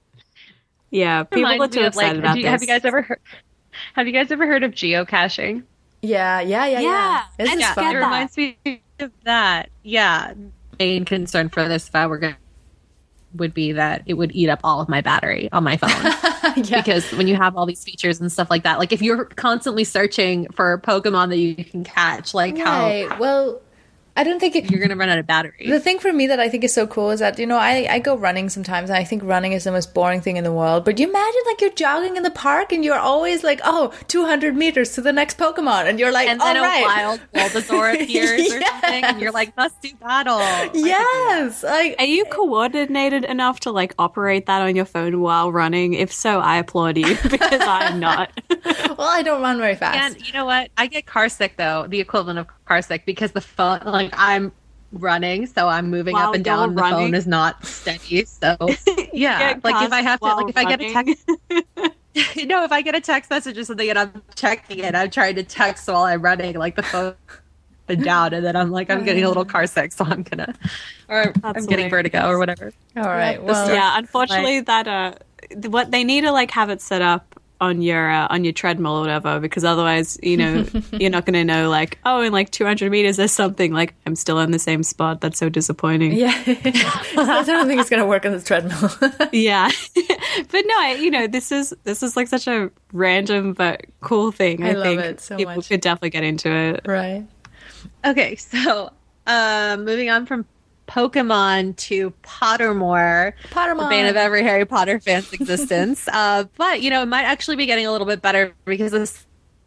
Yeah, people are Reminds too me of, excited like, about do you- this. Have you guys ever heard? Have you guys ever heard of geocaching? Yeah, yeah, yeah, yeah. Yeah, This I is just fun. get It that. reminds me of that. Yeah. Main concern for this, if I were going, would be that it would eat up all of my battery on my phone. Yeah. Because when you have all these features and stuff like that, like if you're constantly searching for Pokemon that you can catch, like Right. how Well, I don't think it, you're going to run out of battery. the thing for me that I think is so cool is that, you know, I, I go running sometimes and I think running is the most boring thing in the world. But you imagine, like, you're jogging in the park and you're always like, oh, two hundred meters to the next Pokemon. And you're like, and all then right. a wild Bulbasaur appears or Yes. something, and you're like, let's do battle. I could do that. Yes. Like, Are you coordinated enough to, like, operate that on your phone while running? If so, I applaud you, because I'm not. well, I don't run very fast. And you know what? I get car sick, though, the equivalent of car sick, because the phone, like, I'm running, so I'm moving While up and you're down. The running? phone is not steady, so yeah. Get Like if I have to, while like if I get a running. text, you know, if I get a text message or something and I'm checking it, I'm trying to text while I'm running, like the phone up and down, and then I'm like, I'm getting a little car sick, so I'm gonna, or I'm That's getting hilarious. vertigo or whatever. all right. the Well, story- Yeah, unfortunately, that uh, th- what they need to like have it set up on your uh, on your treadmill or whatever, because otherwise, you know, you're not going to know like, oh, in like two hundred meters, there's something like I'm still in the same spot. That's so disappointing. yeah. I don't think it's going to work on the treadmill. Yeah. But no, I- you know, this is this is like such a random but cool thing. I I, love think it so people much. could definitely get into it. Right. Okay, so uh, moving on from Pokemon to Pottermore, Pottermore. the bane of every Harry Potter fan's existence. Uh, but you know, it might actually be getting a little bit better because this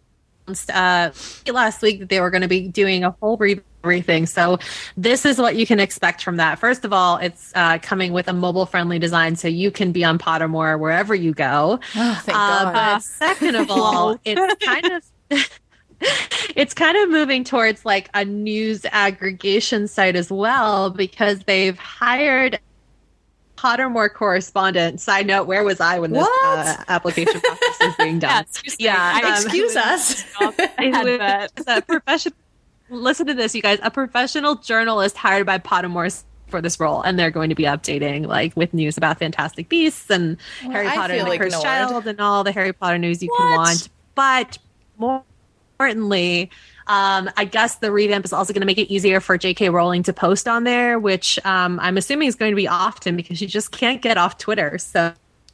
uh, last week that they were going to be doing a whole revamp of everything. So this is what you can expect from that. First of all, it's uh, coming with a mobile-friendly design, so you can be on Pottermore wherever you go. Oh, thank Uh, God. but second of all, it's kind of it's kind of moving towards like a news aggregation site as well, because they've hired Pottermore correspondent. Side note, where was I when this What? uh, application process was being Yeah, done? seriously, Yeah, I- um, Excuse us. Advert. It's a professional. Listen to this, you guys. A professional journalist hired by Pottermore for this role, and they're going to be updating like with news about Fantastic Beasts and Well, Harry I Potter feel and the Cursed ignored. Child and all the Harry Potter news you can What? want. But more importantly, um, I guess the revamp is also going to make it easier for J K Rowling to post on there, which um, I'm assuming is going to be often because she just can't get off Twitter. So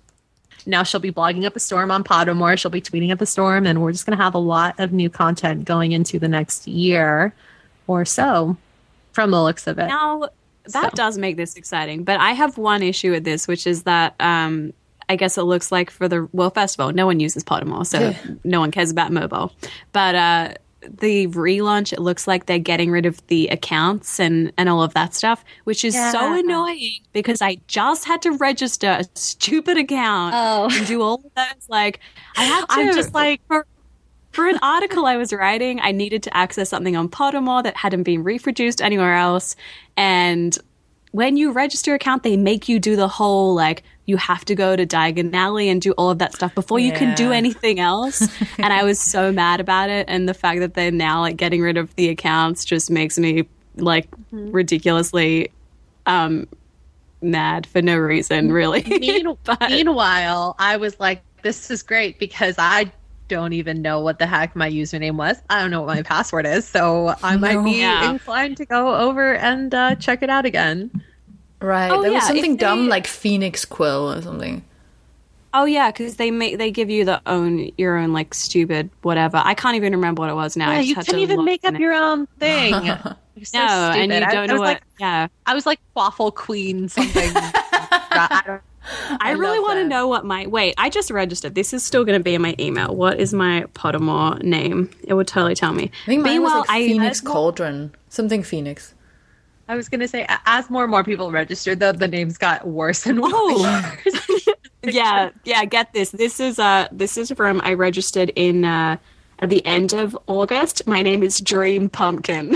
now she'll be blogging up a storm on Pottermore. She'll be tweeting up a storm, and we're just going to have a lot of new content going into the next year or so from the looks of it. Now, that So. does make this exciting, but I have one issue with this, which is that um, I guess it looks like for the, well, first of all, no one uses Pottermore, so no one cares about mobile. But uh, the relaunch, it looks like they're getting rid of the accounts and, and all of that stuff, which is Yeah. so annoying because I just had to register a stupid account Oh. and do all of those. Like, I had to. I'm just like, for, for an article I was writing, I needed to access something on Pottermore that hadn't been reproduced anywhere else. And when you register account, they make you do the whole, like, you have to go to Diagon Alley and do all of that stuff before you can do Yeah. anything else. And I was so mad about it. And the fact that they're now, like, getting rid of the accounts just makes me, like, ridiculously um, mad for no reason, really. mean- But- meanwhile, I was like, this is great because I don't even know what the heck my username was. I don't know what my password is. So I might No. be Yeah. inclined to go over and uh, check it out again. Right. Oh, there was yeah, something if they- dumb like Phoenix Quill or something. Oh yeah, because they make they give you the own your own like stupid whatever. I can't even remember what it was now. I Yeah, just you had couldn't to even look make up in it. your own thing. You're so No, stupid. and you I- don't I know was what. like, yeah, I was like waffle queen something. I don't- I, I really love want to that. know what my wait. I just registered. This is still going to be in my email. What is my Pottermore name? It would totally tell me. I think mine Meanwhile, was like I- Phoenix I- Cauldron. Something Phoenix. I was gonna say, a- as more and more people registered, though, the names got worse and worse. Oh. yeah, yeah. Get this. This is uh this is from I registered in uh at the end of August. My name is Dream Pumpkin.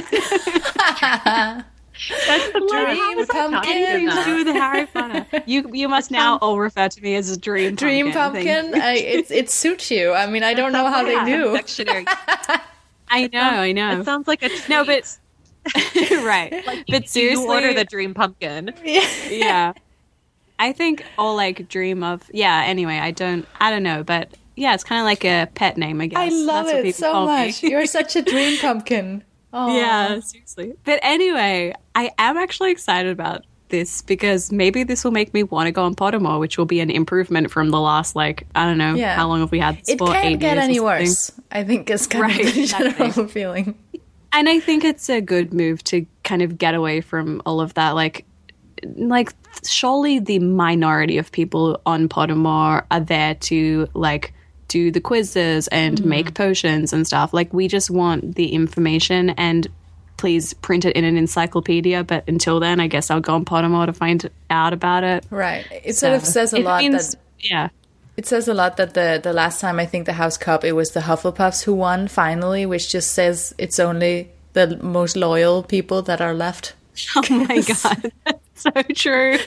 That's the Dream Pumpkin. Anything to do with Harry Potter. You you must now all refer to me as a Dream Pumpkin. Dream Pumpkin. Thank I, it, it suits you. I mean, I don't know how Yeah. they do. Dictionary. I know, I know. It sounds like a treat. No, but right. but seriously, you order the dream pumpkin. yeah. I think all like dream of yeah. Anyway, I don't I don't know, but yeah, it's kind of like a pet name, I guess. I love That's what it people so call me. much. You're such a dream pumpkin. Oh, Yeah, seriously. But anyway, I am actually excited about this because maybe this will make me want to go on Pottermore, which will be an improvement from the last, like, I don't know, Yeah. how long have we had this It for? can't Eight get years or any something. worse. I think is kind Right, of the exactly. general feeling. And I think it's a good move to kind of get away from all of that. Like, like surely the minority of people on Pottermore are there to, like, do the quizzes and Mm-hmm. make potions and stuff. Like, we just want the information and please print it in an encyclopedia. But until then, I guess I'll go on Pottermore to find out about it. Right. It sort of says a It lot means- that yeah. it says a lot that the the last time I think the House Cup it was the Hufflepuffs who won finally, which just says it's only the most loyal people that are left. Oh my god, that's so true.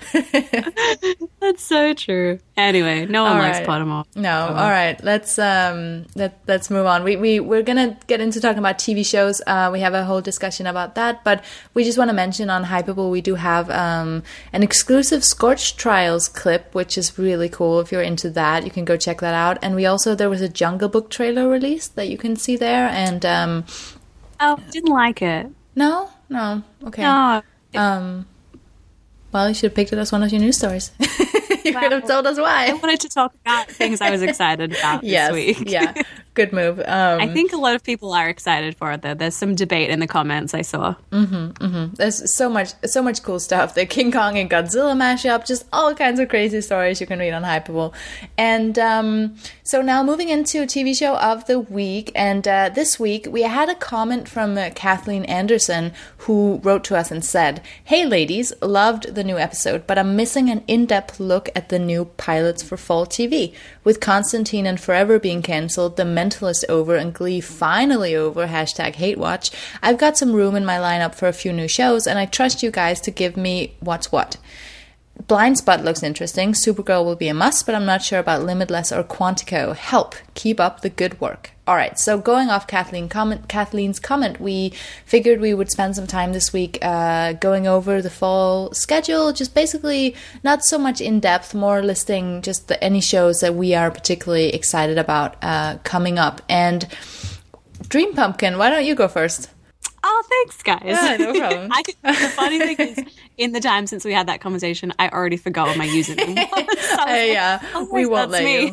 That's so true. Anyway, no one All likes right. Pottermore. No, all right. Let's um let let's move on. We we we're gonna get into talking about T V shows. Uh, we have a whole discussion about that, but we just want to mention on Hypable we do have um an exclusive Scorched Trials clip, which is really cool. If you're into that, you can go check that out. And we also there was a Jungle Book trailer released that you can see there. And um Oh, didn't like it. no, no, okay. No. Um, well, you should have picked it as one of your news stories. You could have told us I why. wanted to talk about things I was excited about this Yes, week. yeah, good move. Um, I think a lot of people are excited for it, though. There's some debate in the comments I saw. There's so much, so much cool stuff. The King Kong and Godzilla mashup, just all kinds of crazy stories you can read on Hypable. And um, so now moving into T V show of the week. And uh, this week we had a comment from uh, Kathleen Anderson, who wrote to us and said, "Hey ladies, loved the new episode, but I'm missing an in-depth look at the new pilots for fall T V. With Constantine and Forever being cancelled, The Mentalist over, and Glee finally over, hashtag hate watch, I've got some room in my lineup for a few new shows, and I trust you guys to give me what's what. Blind Spot looks interesting. Supergirl will be a must, but I'm not sure about Limitless or Quantico. Help. Keep up the good work." All right, so going off Kathleen comment, Kathleen's comment, we figured we would spend some time this week uh, going over the fall schedule, just basically not so much in depth, more listing just the, any shows that we are particularly excited about uh, coming up. And Dream Pumpkin, why don't you go first? Oh, thanks, guys. Yeah, no problem. I, the funny thing is, in the time since we had that conversation, I already forgot what my username was. I was Uh, like, yeah, oh, we won't that's let me.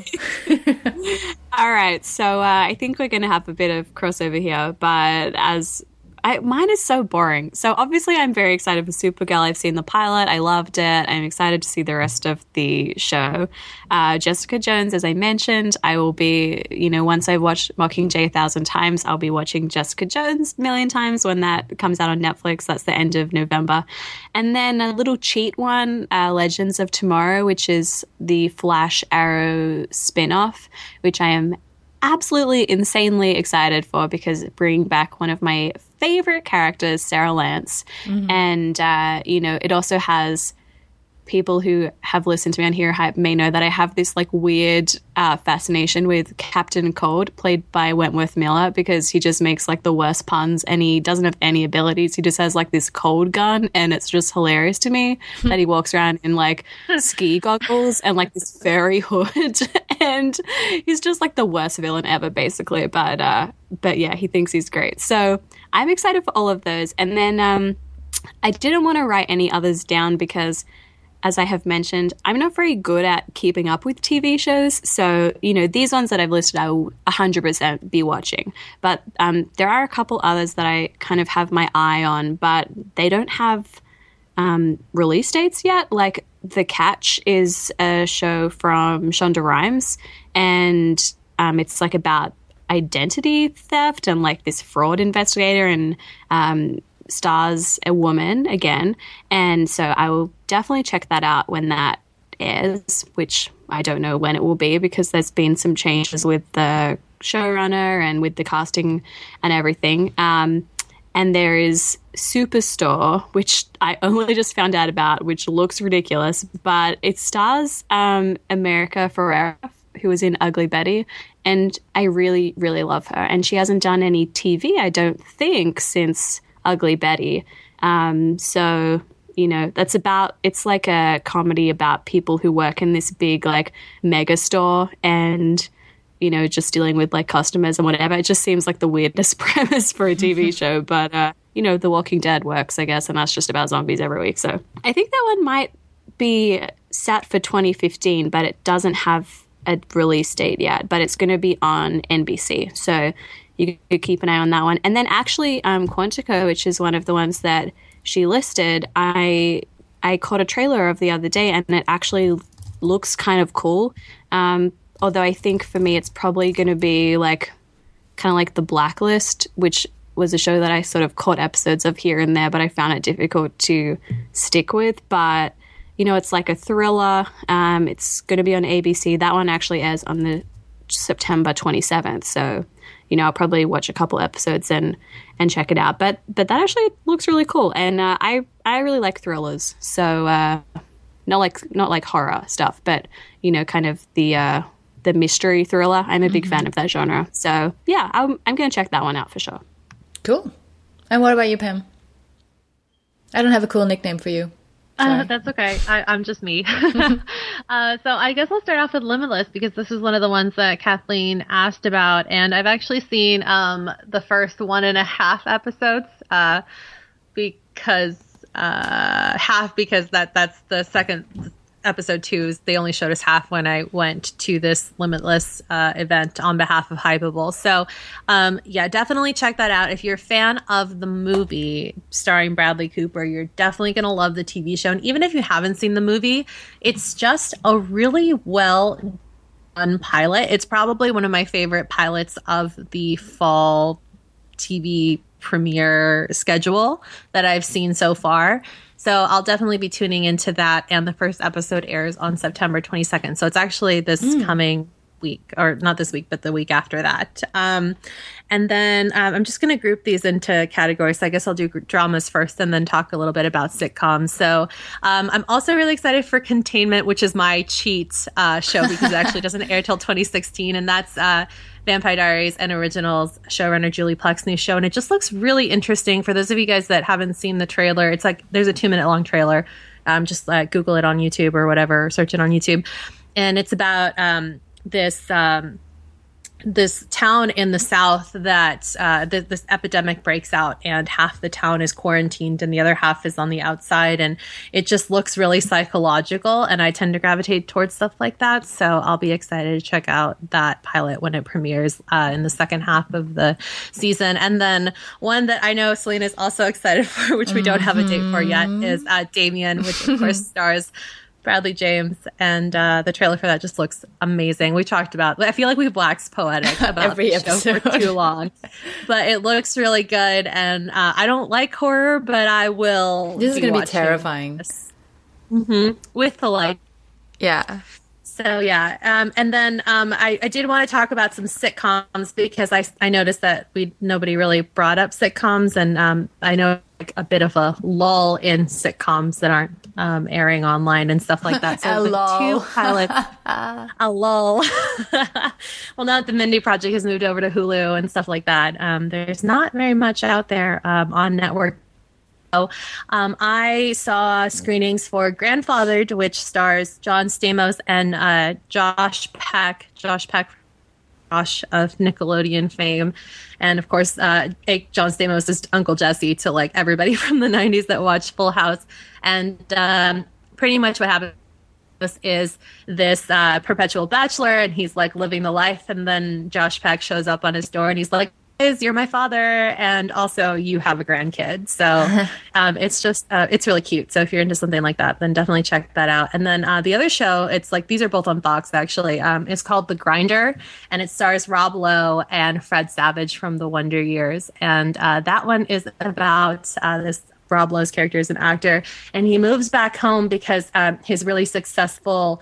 you. All right, so uh, I think we're going to have a bit of crossover here, but as I, mine is so boring. So obviously I'm very excited for Supergirl. I've seen the pilot. I loved it. I'm excited to see the rest of the show. Uh, Jessica Jones, as I mentioned, I will be, you know, once I've watched Mockingjay a thousand times, I'll be watching Jessica Jones a million times when that comes out on Netflix. That's the end of November. And then a little cheat one, uh, Legends of Tomorrow, which is the Flash Arrow spin-off, which I am absolutely insanely excited for because bringing back one of my favorite characters, Sarah Lance. Mm-hmm. And, uh, you know, it also has people who have listened to me on Hero Hype may know that I have this like weird uh, fascination with Captain Cold, played by Wentworth Miller, because he just makes like the worst puns and he doesn't have any abilities. He just has like this cold gun, and it's just hilarious to me that he walks around in like ski goggles and like this furry hood, and he's just like the worst villain ever, basically. But uh, but yeah, he thinks he's great. So I'm excited for all of those. And then um, I didn't want to write any others down because, as I have mentioned, I'm not very good at keeping up with T V shows. So, you know, these ones that I've listed, I will one hundred percent be watching. But um, there are a couple others that I kind of have my eye on, but they don't have um, release dates yet. Like The Catch is a show from Shonda Rhimes, and um, it's like about identity theft and like this fraud investigator, and um stars a woman again. And so I will definitely check that out when that airs, which I don't know when it will be because there's been some changes with the showrunner and with the casting and everything. Um, and there is Superstore, which I only just found out about, which looks ridiculous, but it stars um, America Ferrera, who was in Ugly Betty, and I really, really love her. And she hasn't done any T V, I don't think, since Ugly Betty. Um, so, you know, that's about, it's like a comedy about people who work in this big like mega store and, you know, just dealing with like customers and whatever. It just seems like the weirdest premise for a T V show. But, uh, you know, The Walking Dead works, I guess, and that's just about zombies every week. So I think that one might be set for twenty fifteen, but it doesn't have a release date yet, but it's going to be on N B C. So you could keep an eye on that one. And then actually um, Quantico, which is one of the ones that she listed, I I caught a trailer of the other day, and it actually looks kind of cool. Um, although I think for me it's probably going to be like kind of like The Blacklist, which was a show that I sort of caught episodes of here and there, but I found it difficult to stick with. But, you know, it's like a thriller. Um, it's going to be on A B C. That one actually airs on the September twenty-seventh. So, you know, I'll probably watch a couple episodes and, and check it out. But but that actually looks really cool, and uh, I I really like thrillers. So uh, not like not like horror stuff, but you know, kind of the uh, the mystery thriller. I'm a big mm-hmm. fan of that genre. So yeah, I'm I'm gonna check that one out for sure. Cool. And what about you, Pam? I don't have a cool nickname for you. Uh, that's okay. I, I'm just me. uh, so I guess I'll start off with Limitless because this is one of the ones that Kathleen asked about. And I've actually seen um, the first one and a half episodes uh, because uh, half because that that's the second episode two is they only showed us half when I went to this Limitless uh, event on behalf of Hypable. So um, yeah, definitely check that out. If you're a fan of the movie starring Bradley Cooper, you're definitely going to love the T V show. And even if you haven't seen the movie, it's just a really well done pilot. It's probably one of my favorite pilots of the fall T V premiere schedule that I've seen so far. So I'll definitely be tuning into that. And the first episode airs on September twenty-second. So it's actually this mm. coming week, or not this week, but the week after that. Um, and then um, I'm just going to group these into categories. So I guess I'll do dramas first and then talk a little bit about sitcoms. So um, I'm also really excited for Containment, which is my cheat uh, show because it actually doesn't air till twenty sixteen. And that's uh, Vampire Diaries and Originals showrunner Julie Plek's new show. And it just looks really interesting. For those of you guys that haven't seen the trailer, it's like there's a two minute long trailer. Um, just uh, Google it on YouTube or whatever, search it on YouTube. And it's about um, this um, this town in the South that uh, th- this epidemic breaks out, and half the town is quarantined and the other half is on the outside. And it just looks really psychological. And I tend to gravitate towards stuff like that. So I'll be excited to check out that pilot when it premieres uh, in the second half of the season. And then one that I know Selena is also excited for, which we don't have a date for yet, is uh, Damien, which of course stars Bradley James, and uh, the trailer for that just looks amazing. We talked about, I feel like we've waxed poetic about every the show episode for too long, but it looks really good. And uh, I don't like horror, but I will. This is going to be terrifying. Mm-hmm. With the light. Yeah. So yeah, um, and then um, I, I did want to talk about some sitcoms because I, I noticed that we nobody really brought up sitcoms, and um, I know like a bit of a lull in sitcoms that aren't um, airing online and stuff like that. So a the lull. two pilots, a lull. Well, now that the Mindy Project has moved over to Hulu and stuff like that, um, there's not very much out there um, on network. So, um, I saw screenings for Grandfathered, which stars John Stamos and uh, Josh Peck. Josh Peck, Josh of Nickelodeon fame, and of course, uh, John Stamos is Uncle Jesse to like everybody from the nineties that watched Full House. And um, pretty much what happens is this uh, perpetual bachelor, and he's like living the life, and then Josh Peck shows up on his door, and he's like, is you're my father, and also you have a grandkid. So um, it's just uh, it's really cute. So if you're into something like that, then definitely check that out. And then uh, the other show, it's like these are both on Fox actually. Um, it's called The Grinder, and it stars Rob Lowe and Fred Savage from The Wonder Years. And uh, that one is about uh, this Rob Lowe's character is an actor, and he moves back home because um, his really successful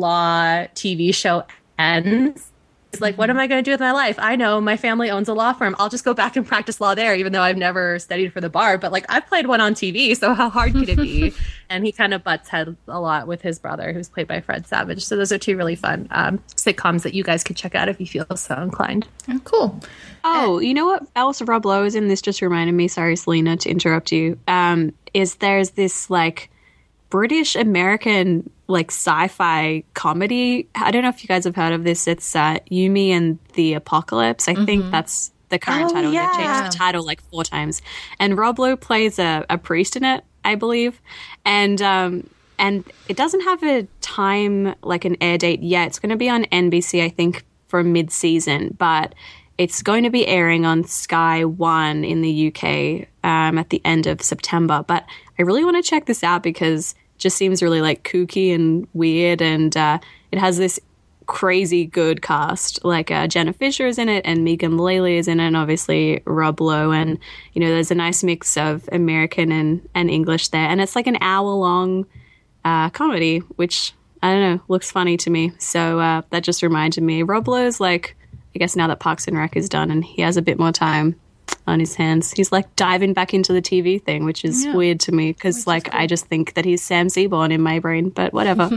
law T V show ends. It's like, what am I going to do with my life? I know my family owns a law firm. I'll just go back and practice law there, even though I've never studied for the bar. But like, I've played one on T V, so how hard could it be? And he kind of butts heads a lot with his brother, who's played by Fred Savage. So those are two really fun um, sitcoms that you guys could check out if you feel so inclined. Oh, cool. Oh, you know what else Rob Lowe is in? This just reminded me, sorry, Selena, to interrupt you, um, is there's this like British American like sci-fi comedy. I don't know if you guys have heard of this. It's uh, Yumi and the Apocalypse. I mm-hmm. think that's the current oh, title. Yeah. They've changed the title like four times. And Rob Lowe plays a, a priest in it, I believe. And um, and it doesn't have a time, like an air date yet. It's going to be on N B C, I think, for mid-season. But it's going to be airing on Sky One in the U K um, at the end of September. But I really want to check this out because just seems really like kooky and weird, and uh, it has this crazy good cast. Like uh, Jenna Fisher is in it, and Megan Mullally is in it, and obviously Rob Lowe. And you know, there's a nice mix of American and, and English there, and it's like an hour long uh, comedy, which I don't know, looks funny to me. So uh, that just reminded me, Rob Lowe's like, I guess now that Parks and Rec is done and he has a bit more time on his hands, he's like diving back into the T V thing, which is yeah. weird to me because like cool. I just think that he's Sam Seaborn in my brain, but whatever.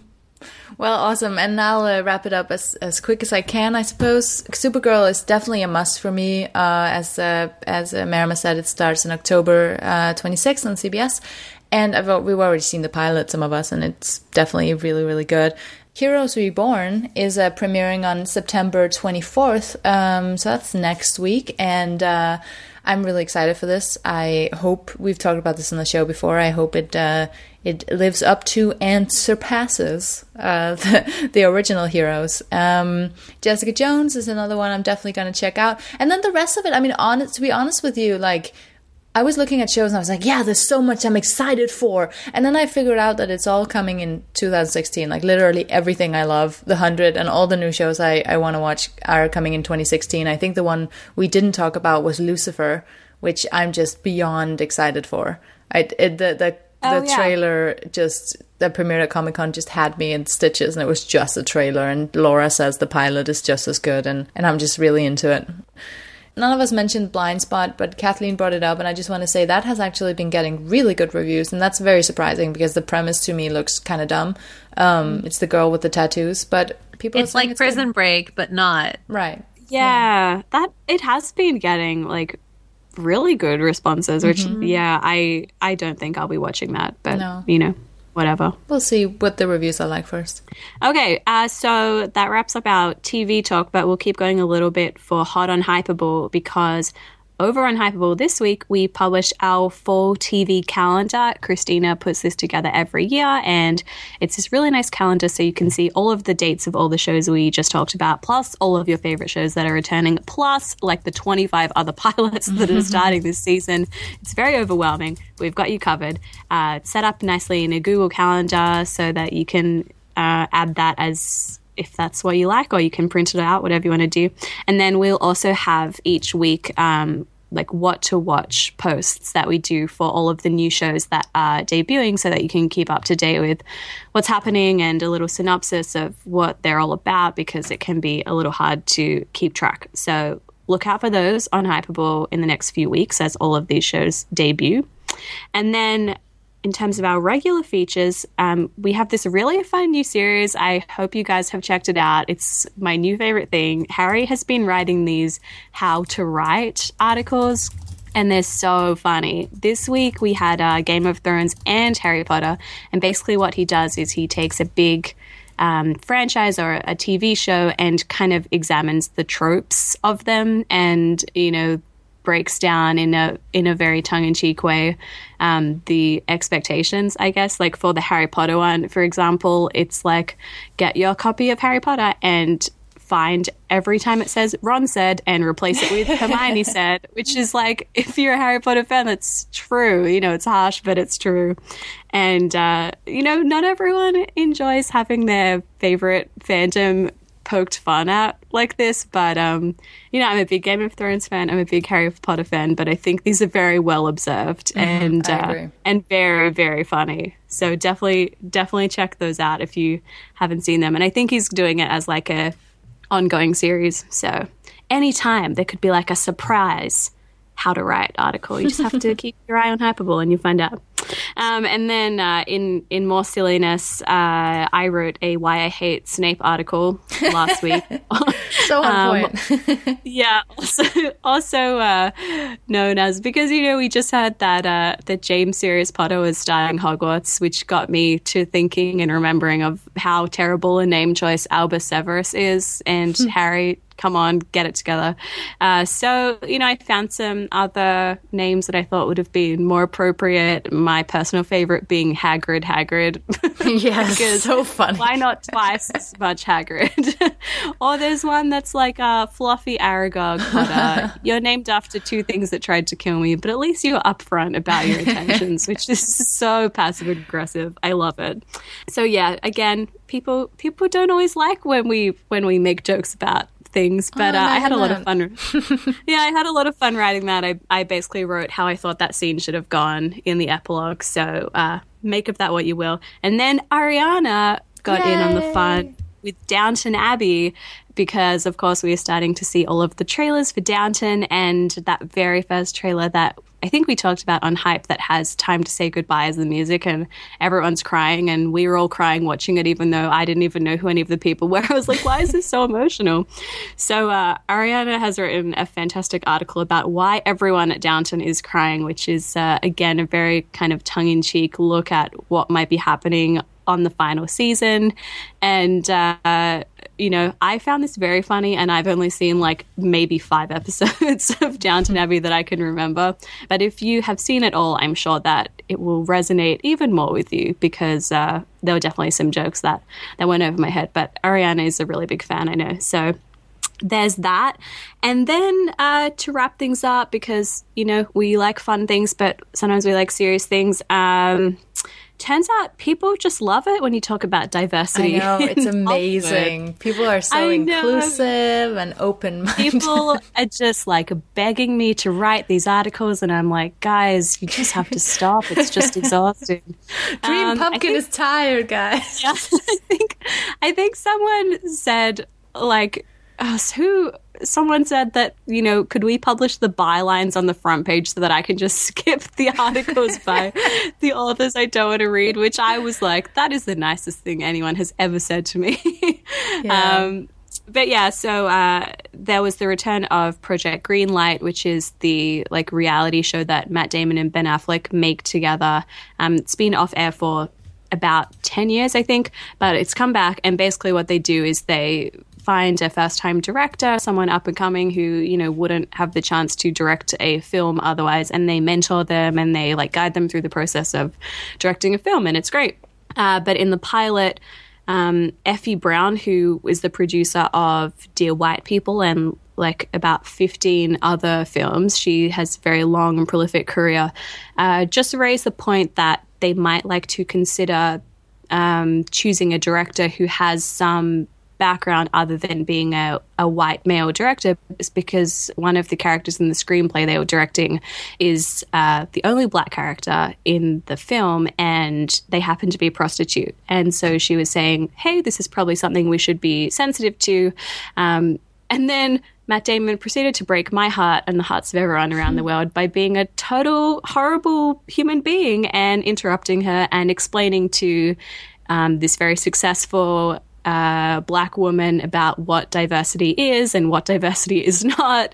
Well, awesome. And I'll uh, wrap it up as as quick as I can, I suppose. Supergirl is definitely a must for me. Uh, as uh, as uh, Marima said, it starts in October uh, twenty-sixth on C B S, and I've, we've already seen the pilot, some of us, and it's definitely really, really good. Heroes Reborn is uh, premiering on September twenty-fourth, um, so that's next week, and uh, I'm really excited for this. I hope, we've talked about this on the show before, I hope it uh, it lives up to and surpasses uh, the, the original Heroes. Um, Jessica Jones is another one I'm definitely going to check out, and then the rest of it, I mean, on, to be honest with you, like, I was looking at shows and I was like, yeah, there's so much I'm excited for. And then I figured out that it's all coming in two thousand sixteen. Like literally everything I love, The Hundred and all the new shows I, I want to watch are coming in twenty sixteen. I think the one we didn't talk about was Lucifer, which I'm just beyond excited for. I, it, the the, oh, the yeah. trailer just, that premiered at Comic-Con just had me in stitches, and it was just a trailer. And Laura says the pilot is just as good, and, and I'm just really into it. None of us mentioned Blind Spot, but Kathleen brought it up, and I just want to say that has actually been getting really good reviews, and that's very surprising because the premise to me looks kind of dumb. Um, it's the girl with the tattoos, but people it's are saying like it's Prison good. Break, but not. Right. Yeah, yeah, that it has been getting like really good responses, which mm-hmm. yeah, I I don't think I'll be watching that, but no. you know. whatever. We'll see what the reviews are like first. Okay, uh, so that wraps up our T V talk, but we'll keep going a little bit for Hot on Hypable, because over on Hypable this week, we published our fall T V calendar. Christina puts this together every year, and it's this really nice calendar so you can see all of the dates of all the shows we just talked about, plus all of your favorite shows that are returning, plus like the twenty-five other pilots that are starting this season. It's very overwhelming. We've got you covered. Uh, it's set up nicely in a Google Calendar so that you can uh, add that as if that's what you like, or you can print it out, whatever you want to do. And then we'll also have each week um, like what to watch posts that we do for all of the new shows that are debuting, so that you can keep up to date with what's happening and a little synopsis of what they're all about, because it can be a little hard to keep track. So look out for those on Hypable in the next few weeks as all of these shows debut. And then in terms of our regular features, um, we have this really fun new series. I hope you guys have checked it out. It's my new favorite thing. Harry has been writing these how to write articles, and they're so funny. This week we had uh, Game of Thrones and Harry Potter, and basically what he does is he takes a big um, franchise or a T V show and kind of examines the tropes of them, and, you know, breaks down in a in a very tongue-in-cheek way um, the expectations, I guess. Like for the Harry Potter one, for example, it's like, get your copy of Harry Potter and find every time it says Ron said and replace it with Hermione said, which is like, if you're a Harry Potter fan, that's true. You know, it's harsh, but it's true. And, uh, you know, not everyone enjoys having their favorite fandom poked fun at like this, but um you know, I'm a big Game of Thrones fan, I'm a big Harry Potter fan, but I think these are very well observed mm, and uh, and very, very funny. So definitely definitely check those out if you haven't seen them. And I think he's doing it as like a ongoing series, so anytime there could be like a surprise how to write article. You just have to keep your eye on Hypable and you find out. Um, and then uh, in in more silliness, uh, I wrote a Why I Hate Snape article last week. So on um, point. Yeah, also, also uh, known as, because, you know, we just had that uh, that James Sirius Potter was starting Hogwarts, which got me to thinking and remembering of how terrible a name choice Albus Severus is, and Harry, come on, get it together. Uh, so, you know, I found some other names that I thought would have been more appropriate. My personal favorite being Hagrid Hagrid. Yes, so funny. Why not twice as much Hagrid? Or there's one that's like uh, Fluffy Aragog Potter. You're named after two things that tried to kill me, but at least you're upfront about your intentions, which is so passive aggressive. I love it. So yeah, again, people people don't always like when we when we make jokes about things, but oh, uh, I had a lot of fun. Yeah, I had a lot of fun writing that. I, I basically wrote how I thought that scene should have gone in the epilogue, so uh, make of that what you will. And then Ariana got Yay. in on the fun with Downton Abbey, because, of course, we are starting to see all of the trailers for Downton, and that very first trailer that I think we talked about on Hype that has Time to Say Goodbye as the music, and everyone's crying, and we were all crying watching it, even though I didn't even know who any of the people were. I was like, why is this so emotional? So uh, Ariana has written a fantastic article about why everyone at Downton is crying, which is, uh, again, a very kind of tongue-in-cheek look at what might be happening on the final season. And uh, you know, I found this very funny, and I've only seen like maybe five episodes of Downton Abbey that I can remember. But if you have seen it all, I'm sure that it will resonate even more with you, because uh, there were definitely some jokes that, that went over my head. But Ariana is a really big fan, I know. So there's that. And then uh, to wrap things up, because, you know, we like fun things, but sometimes we like serious things. Um, turns out people just love it when you talk about diversity. I know, it's amazing. People are so inclusive and open-minded. People are just like begging me to write these articles, and I'm like, guys, you just have to stop. It's just exhausting. Dream um, Pumpkin think, is tired, guys. Yeah, I think I think someone said, like, uh, who... someone said that, you know, could we publish the bylines on the front page so that I can just skip the articles by the authors I don't want to read, which I was like, that is the nicest thing anyone has ever said to me. Yeah. Um, but yeah, so uh, there was the return of Project Greenlight, which is the like reality show that Matt Damon and Ben Affleck make together. Um, it's been off air for about ten years, I think, but it's come back. And basically what they do is they find a first-time director, someone up and coming who, you know, wouldn't have the chance to direct a film otherwise, and they mentor them and they like guide them through the process of directing a film, and it's great. Uh, but in the pilot, um, Effie Brown, who is the producer of Dear White People and like about fifteen other films, she has a very long and prolific career, uh, just raised the point that they might like to consider um, choosing a director who has some background other than being a, a white male director, is because one of the characters in the screenplay they were directing is uh, the only black character in the film, and they happen to be a prostitute. And so she was saying, hey, this is probably something we should be sensitive to. Um, and then Matt Damon proceeded to break my heart and the hearts of everyone around the world by being a total horrible human being and interrupting her and explaining to um, this very successful Uh, black woman about what diversity is and what diversity is not,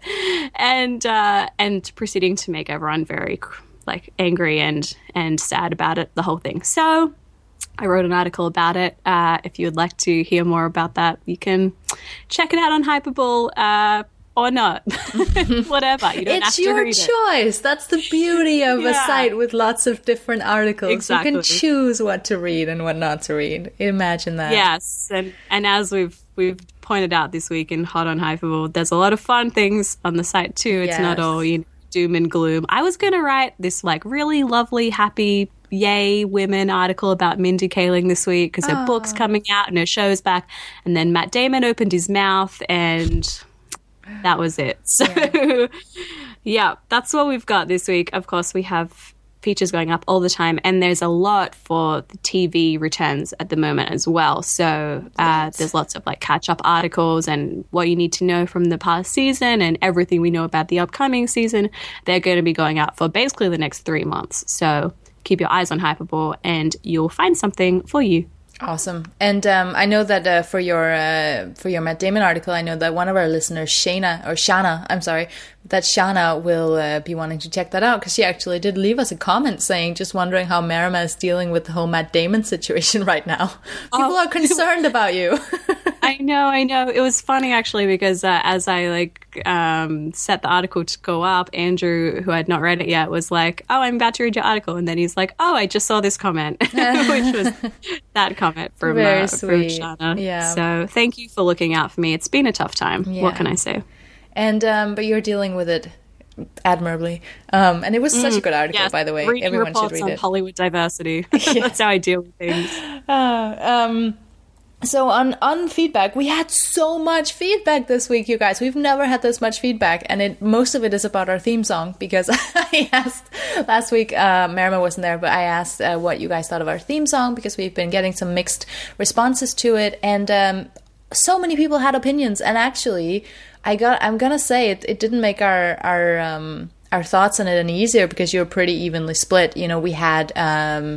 and uh, and proceeding to make everyone very like angry and and sad about it, the whole thing. So I wrote an article about it. Uh, if you would like to hear more about that, you can check it out on Hypable. Uh, Or not. Whatever. You don't it's have to your read choice. It. That's the beauty of yeah. a site with lots of different articles. Exactly. You can choose what to read and what not to read. Imagine that. Yes. And and as we've we've pointed out this week in Hot on Hypable, there's a lot of fun things on the site too. It's yes. not all, you know, doom and gloom. I was going to write this like really lovely, happy, yay women article about Mindy Kaling this week because her oh. book's coming out and her show's back. And then Matt Damon opened his mouth and that was it. So, yeah. yeah, that's what we've got this week. Of course, we have features going up all the time, and there's a lot for the T V returns at the moment as well. So uh, there's lots of like catch-up articles and what you need to know from the past season and everything we know about the upcoming season. They're going to be going out for basically the next three months. So keep your eyes on Hypable, and you'll find something for you. Awesome. And um, I know that uh, for your uh, for your Matt Damon article, I know that one of our listeners, Shana, or Shana, I'm sorry, that Shana will uh, be wanting to check that out because she actually did leave us a comment saying, just wondering how Marima is dealing with the whole Matt Damon situation right now. People oh. are concerned about you. I know, I know. It was funny actually because uh, as I like um, set the article to go up, Andrew, who had not read it yet, was like, "Oh, I'm about to read your article," and then he's like, "Oh, I just saw this comment," which was that comment from, Very uh, sweet. from Shana. Yeah. So thank you for looking out for me. It's been a tough time. Yeah. What can I say? And um, but you're dealing with it admirably. Um, and it was such mm, a good article, yes, by the way. Reading Everyone should read on it. Hollywood diversity. That's how I deal with things. Uh, um, so on on feedback, we had so much feedback this week, you guys. We've never had this much feedback, and it most of it is about our theme song because I asked last week. Uh, Marima wasn't there, but I asked uh, what you guys thought of our theme song because we've been getting some mixed responses to it, and um, so many people had opinions. And actually, I got I'm gonna say it. It didn't make our our um, our thoughts on it any easier because you were pretty evenly split. You know, we had. Um,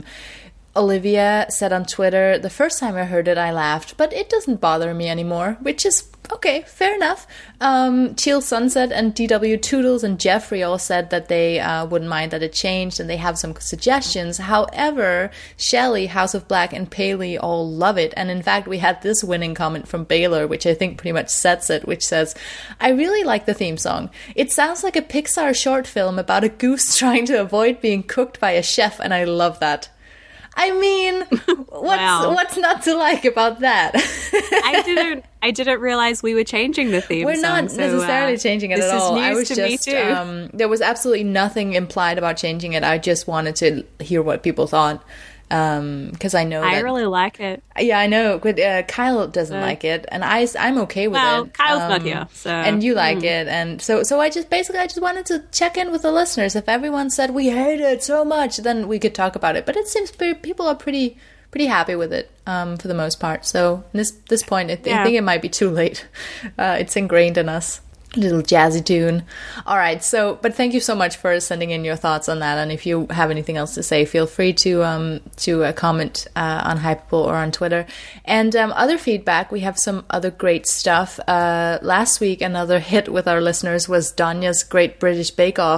Olivia said on Twitter, the first time I heard it, I laughed, but it doesn't bother me anymore, which is okay, fair enough. Um, Teal Sunset and D W Toodles and Jeffrey all said that they uh, wouldn't mind that it changed and they have some suggestions. However, Shelley, House of Black, and Paley all love it. And in fact, we had this winning comment from Baylor, which I think pretty much sets it, which says, I really like the theme song. It sounds like a Pixar short film about a goose trying to avoid being cooked by a chef, and I love that. I mean, what's wow. what's not to like about that? I didn't I didn't realize we were changing the theme. We're song, not so, necessarily uh, changing it this at is all. News I was to just me too. Um, there was absolutely nothing implied about changing it. I just wanted to hear what people thought. Because um, I know I that, really like it. Yeah, I know, but uh, Kyle doesn't uh, like it, and I, I'm okay with well, it. Kyle's um, not here, so and you like mm. it, and so so I just basically I just wanted to check in with the listeners. If everyone said we hate it so much, then we could talk about it. But it seems people are pretty pretty happy with it um, for the most part. So at this this point, I, th- yeah. I think it might be too late. Uh, it's ingrained in us. Little jazzy tune. All right, so but thank you so much for sending in your thoughts on that, and if you have anything else to say, feel free to um to uh, comment uh, on Hypable or on Twitter. And um, other feedback, we have some other great stuff. Uh, last week, another hit with our listeners was Danya's Great British Bake Off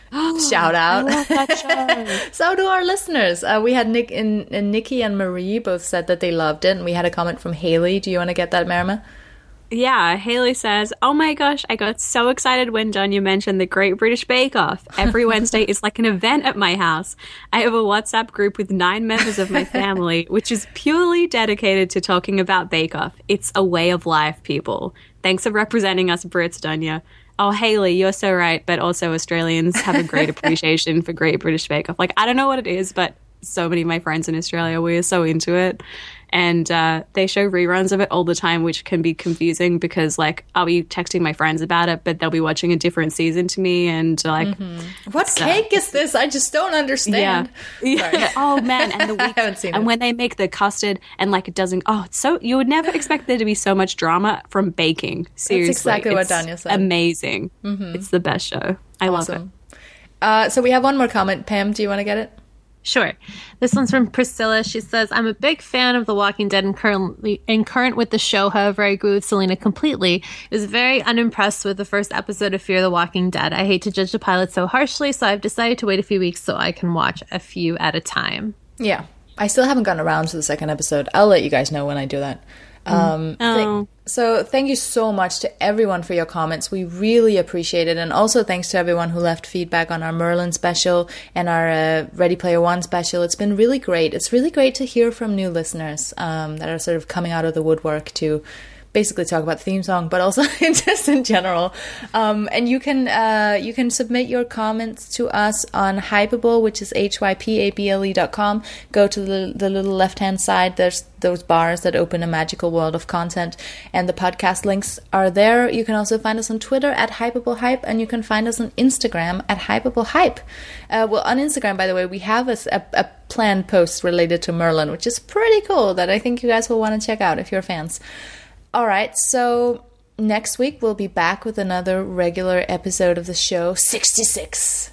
Shout out. I love that show. So do our listeners. Uh, we had Nick and, and Nikki and Marie both said that they loved it, and we had a comment from Haley. Do you want to get that, Marima? Yeah, Haley says, oh my gosh, I got so excited when Donya mentioned the Great British Bake Off. Every Wednesday is like an event at my house. I have a WhatsApp group with nine members of my family, which is purely dedicated to talking about Bake Off. It's a way of life, people. Thanks for representing us Brits, Donya. Oh, Haley, you're so right, but also Australians have a great appreciation for Great British Bake Off. Like, I don't know what it is, but so many of my friends in Australia, we are so into it. And uh, they show reruns of it all the time, which can be confusing because, like, I'll be texting my friends about it, but they'll be watching a different season to me. And, like, mm-hmm. what so, cake is this? I just don't understand. Yeah. yeah. Oh, man. And the week, I haven't seen and it. when they make the custard and, like, it doesn't, oh, it's so, you would never expect there to be so much drama from baking. Seriously. That's exactly it's what Donya said. Amazing. Mm-hmm. It's the best show. I awesome. love it. Uh, so we have one more comment. Pam, do you want to get it? Sure. This one's from Priscilla. She says, I'm a big fan of The Walking Dead and currently and current with the show. However, I agree with Selena completely. I was very unimpressed with the first episode of Fear the Walking Dead. I hate to judge the pilot so harshly, so I've decided to wait a few weeks so I can watch a few at a time. Yeah. I still haven't gotten around to the second episode. I'll let you guys know when I do that. Um, oh. th- so thank you so much to everyone for your comments. We really appreciate it. And also thanks to everyone who left feedback on our Merlin special and our uh, Ready Player One special. It's been really great. It's really great to hear from new listeners um, that are sort of coming out of the woodwork to basically talk about the theme song, but also just in general. Um, and you can uh, you can submit your comments to us on Hypable, which is H Y P A B L E dot com. Go to the, the little left-hand side. There's those bars that open a magical world of content, and the podcast links are there. You can also find us on Twitter at Hypable Hype, and you can find us on Instagram at Hypable Hype. Uh, well, on Instagram, by the way, we have a, a, a planned post related to Merlin, which is pretty cool that I think you guys will want to check out if you're fans. All right, so next week we'll be back with another regular episode of the show, sixty-six.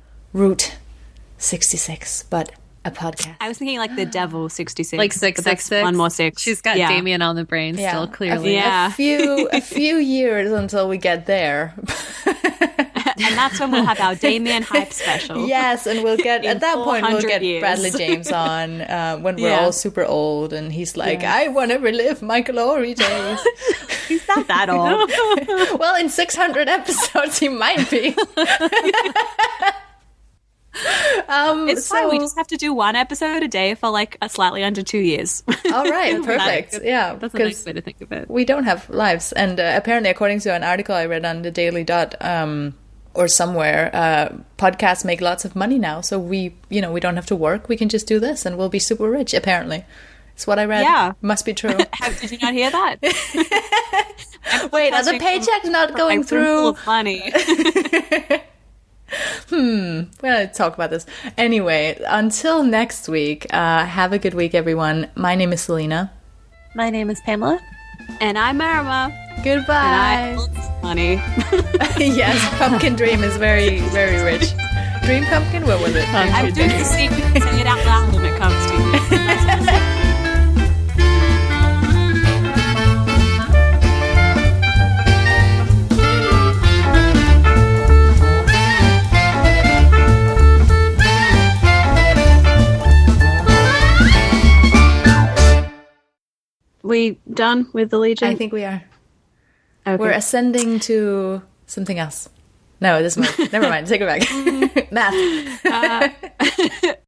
Route sixty-six, but a podcast. I was thinking like the devil sixty-six. Like six six six? One more six. She's got yeah. Damien on the brain yeah. still, clearly. A, yeah. a few, a few years until we get there. And that's when we'll have our Damien Hype special. Yes, and we'll get, at that point, we'll get years. Bradley James on uh, when we're yeah. all super old, and he's like, yeah. I want to relive my glory days. He's not that old. Well, in six hundred episodes, he might be. um, it's so, fine. We just have to do one episode a day for like a slightly under two years. All right, perfect. That's, yeah, that's a nice way to think of it. We don't have lives, and uh, apparently, according to an article I read on the Daily Dot, um, or somewhere, uh, podcasts make lots of money now. So we, you know, we don't have to work. We can just do this, and we'll be super rich. Apparently, it's what I read. Yeah, must be true. Did you not hear that? Wait, are the paychecks not going through? Of money. hmm. We're gonna talk about this anyway. Until next week. Uh, have a good week, everyone. My name is Selena. My name is Pamela. And I'm Marima. Goodbye. And I money. Yes, Pumpkin Dream is very, very rich. Dream Pumpkin? What was it? I'm doing the secret. Say it out loud when it comes to you. We done with the Legion? I think we are. Okay. We're ascending to something else. No, it doesn't work. Never mind. Take it back. Math. uh,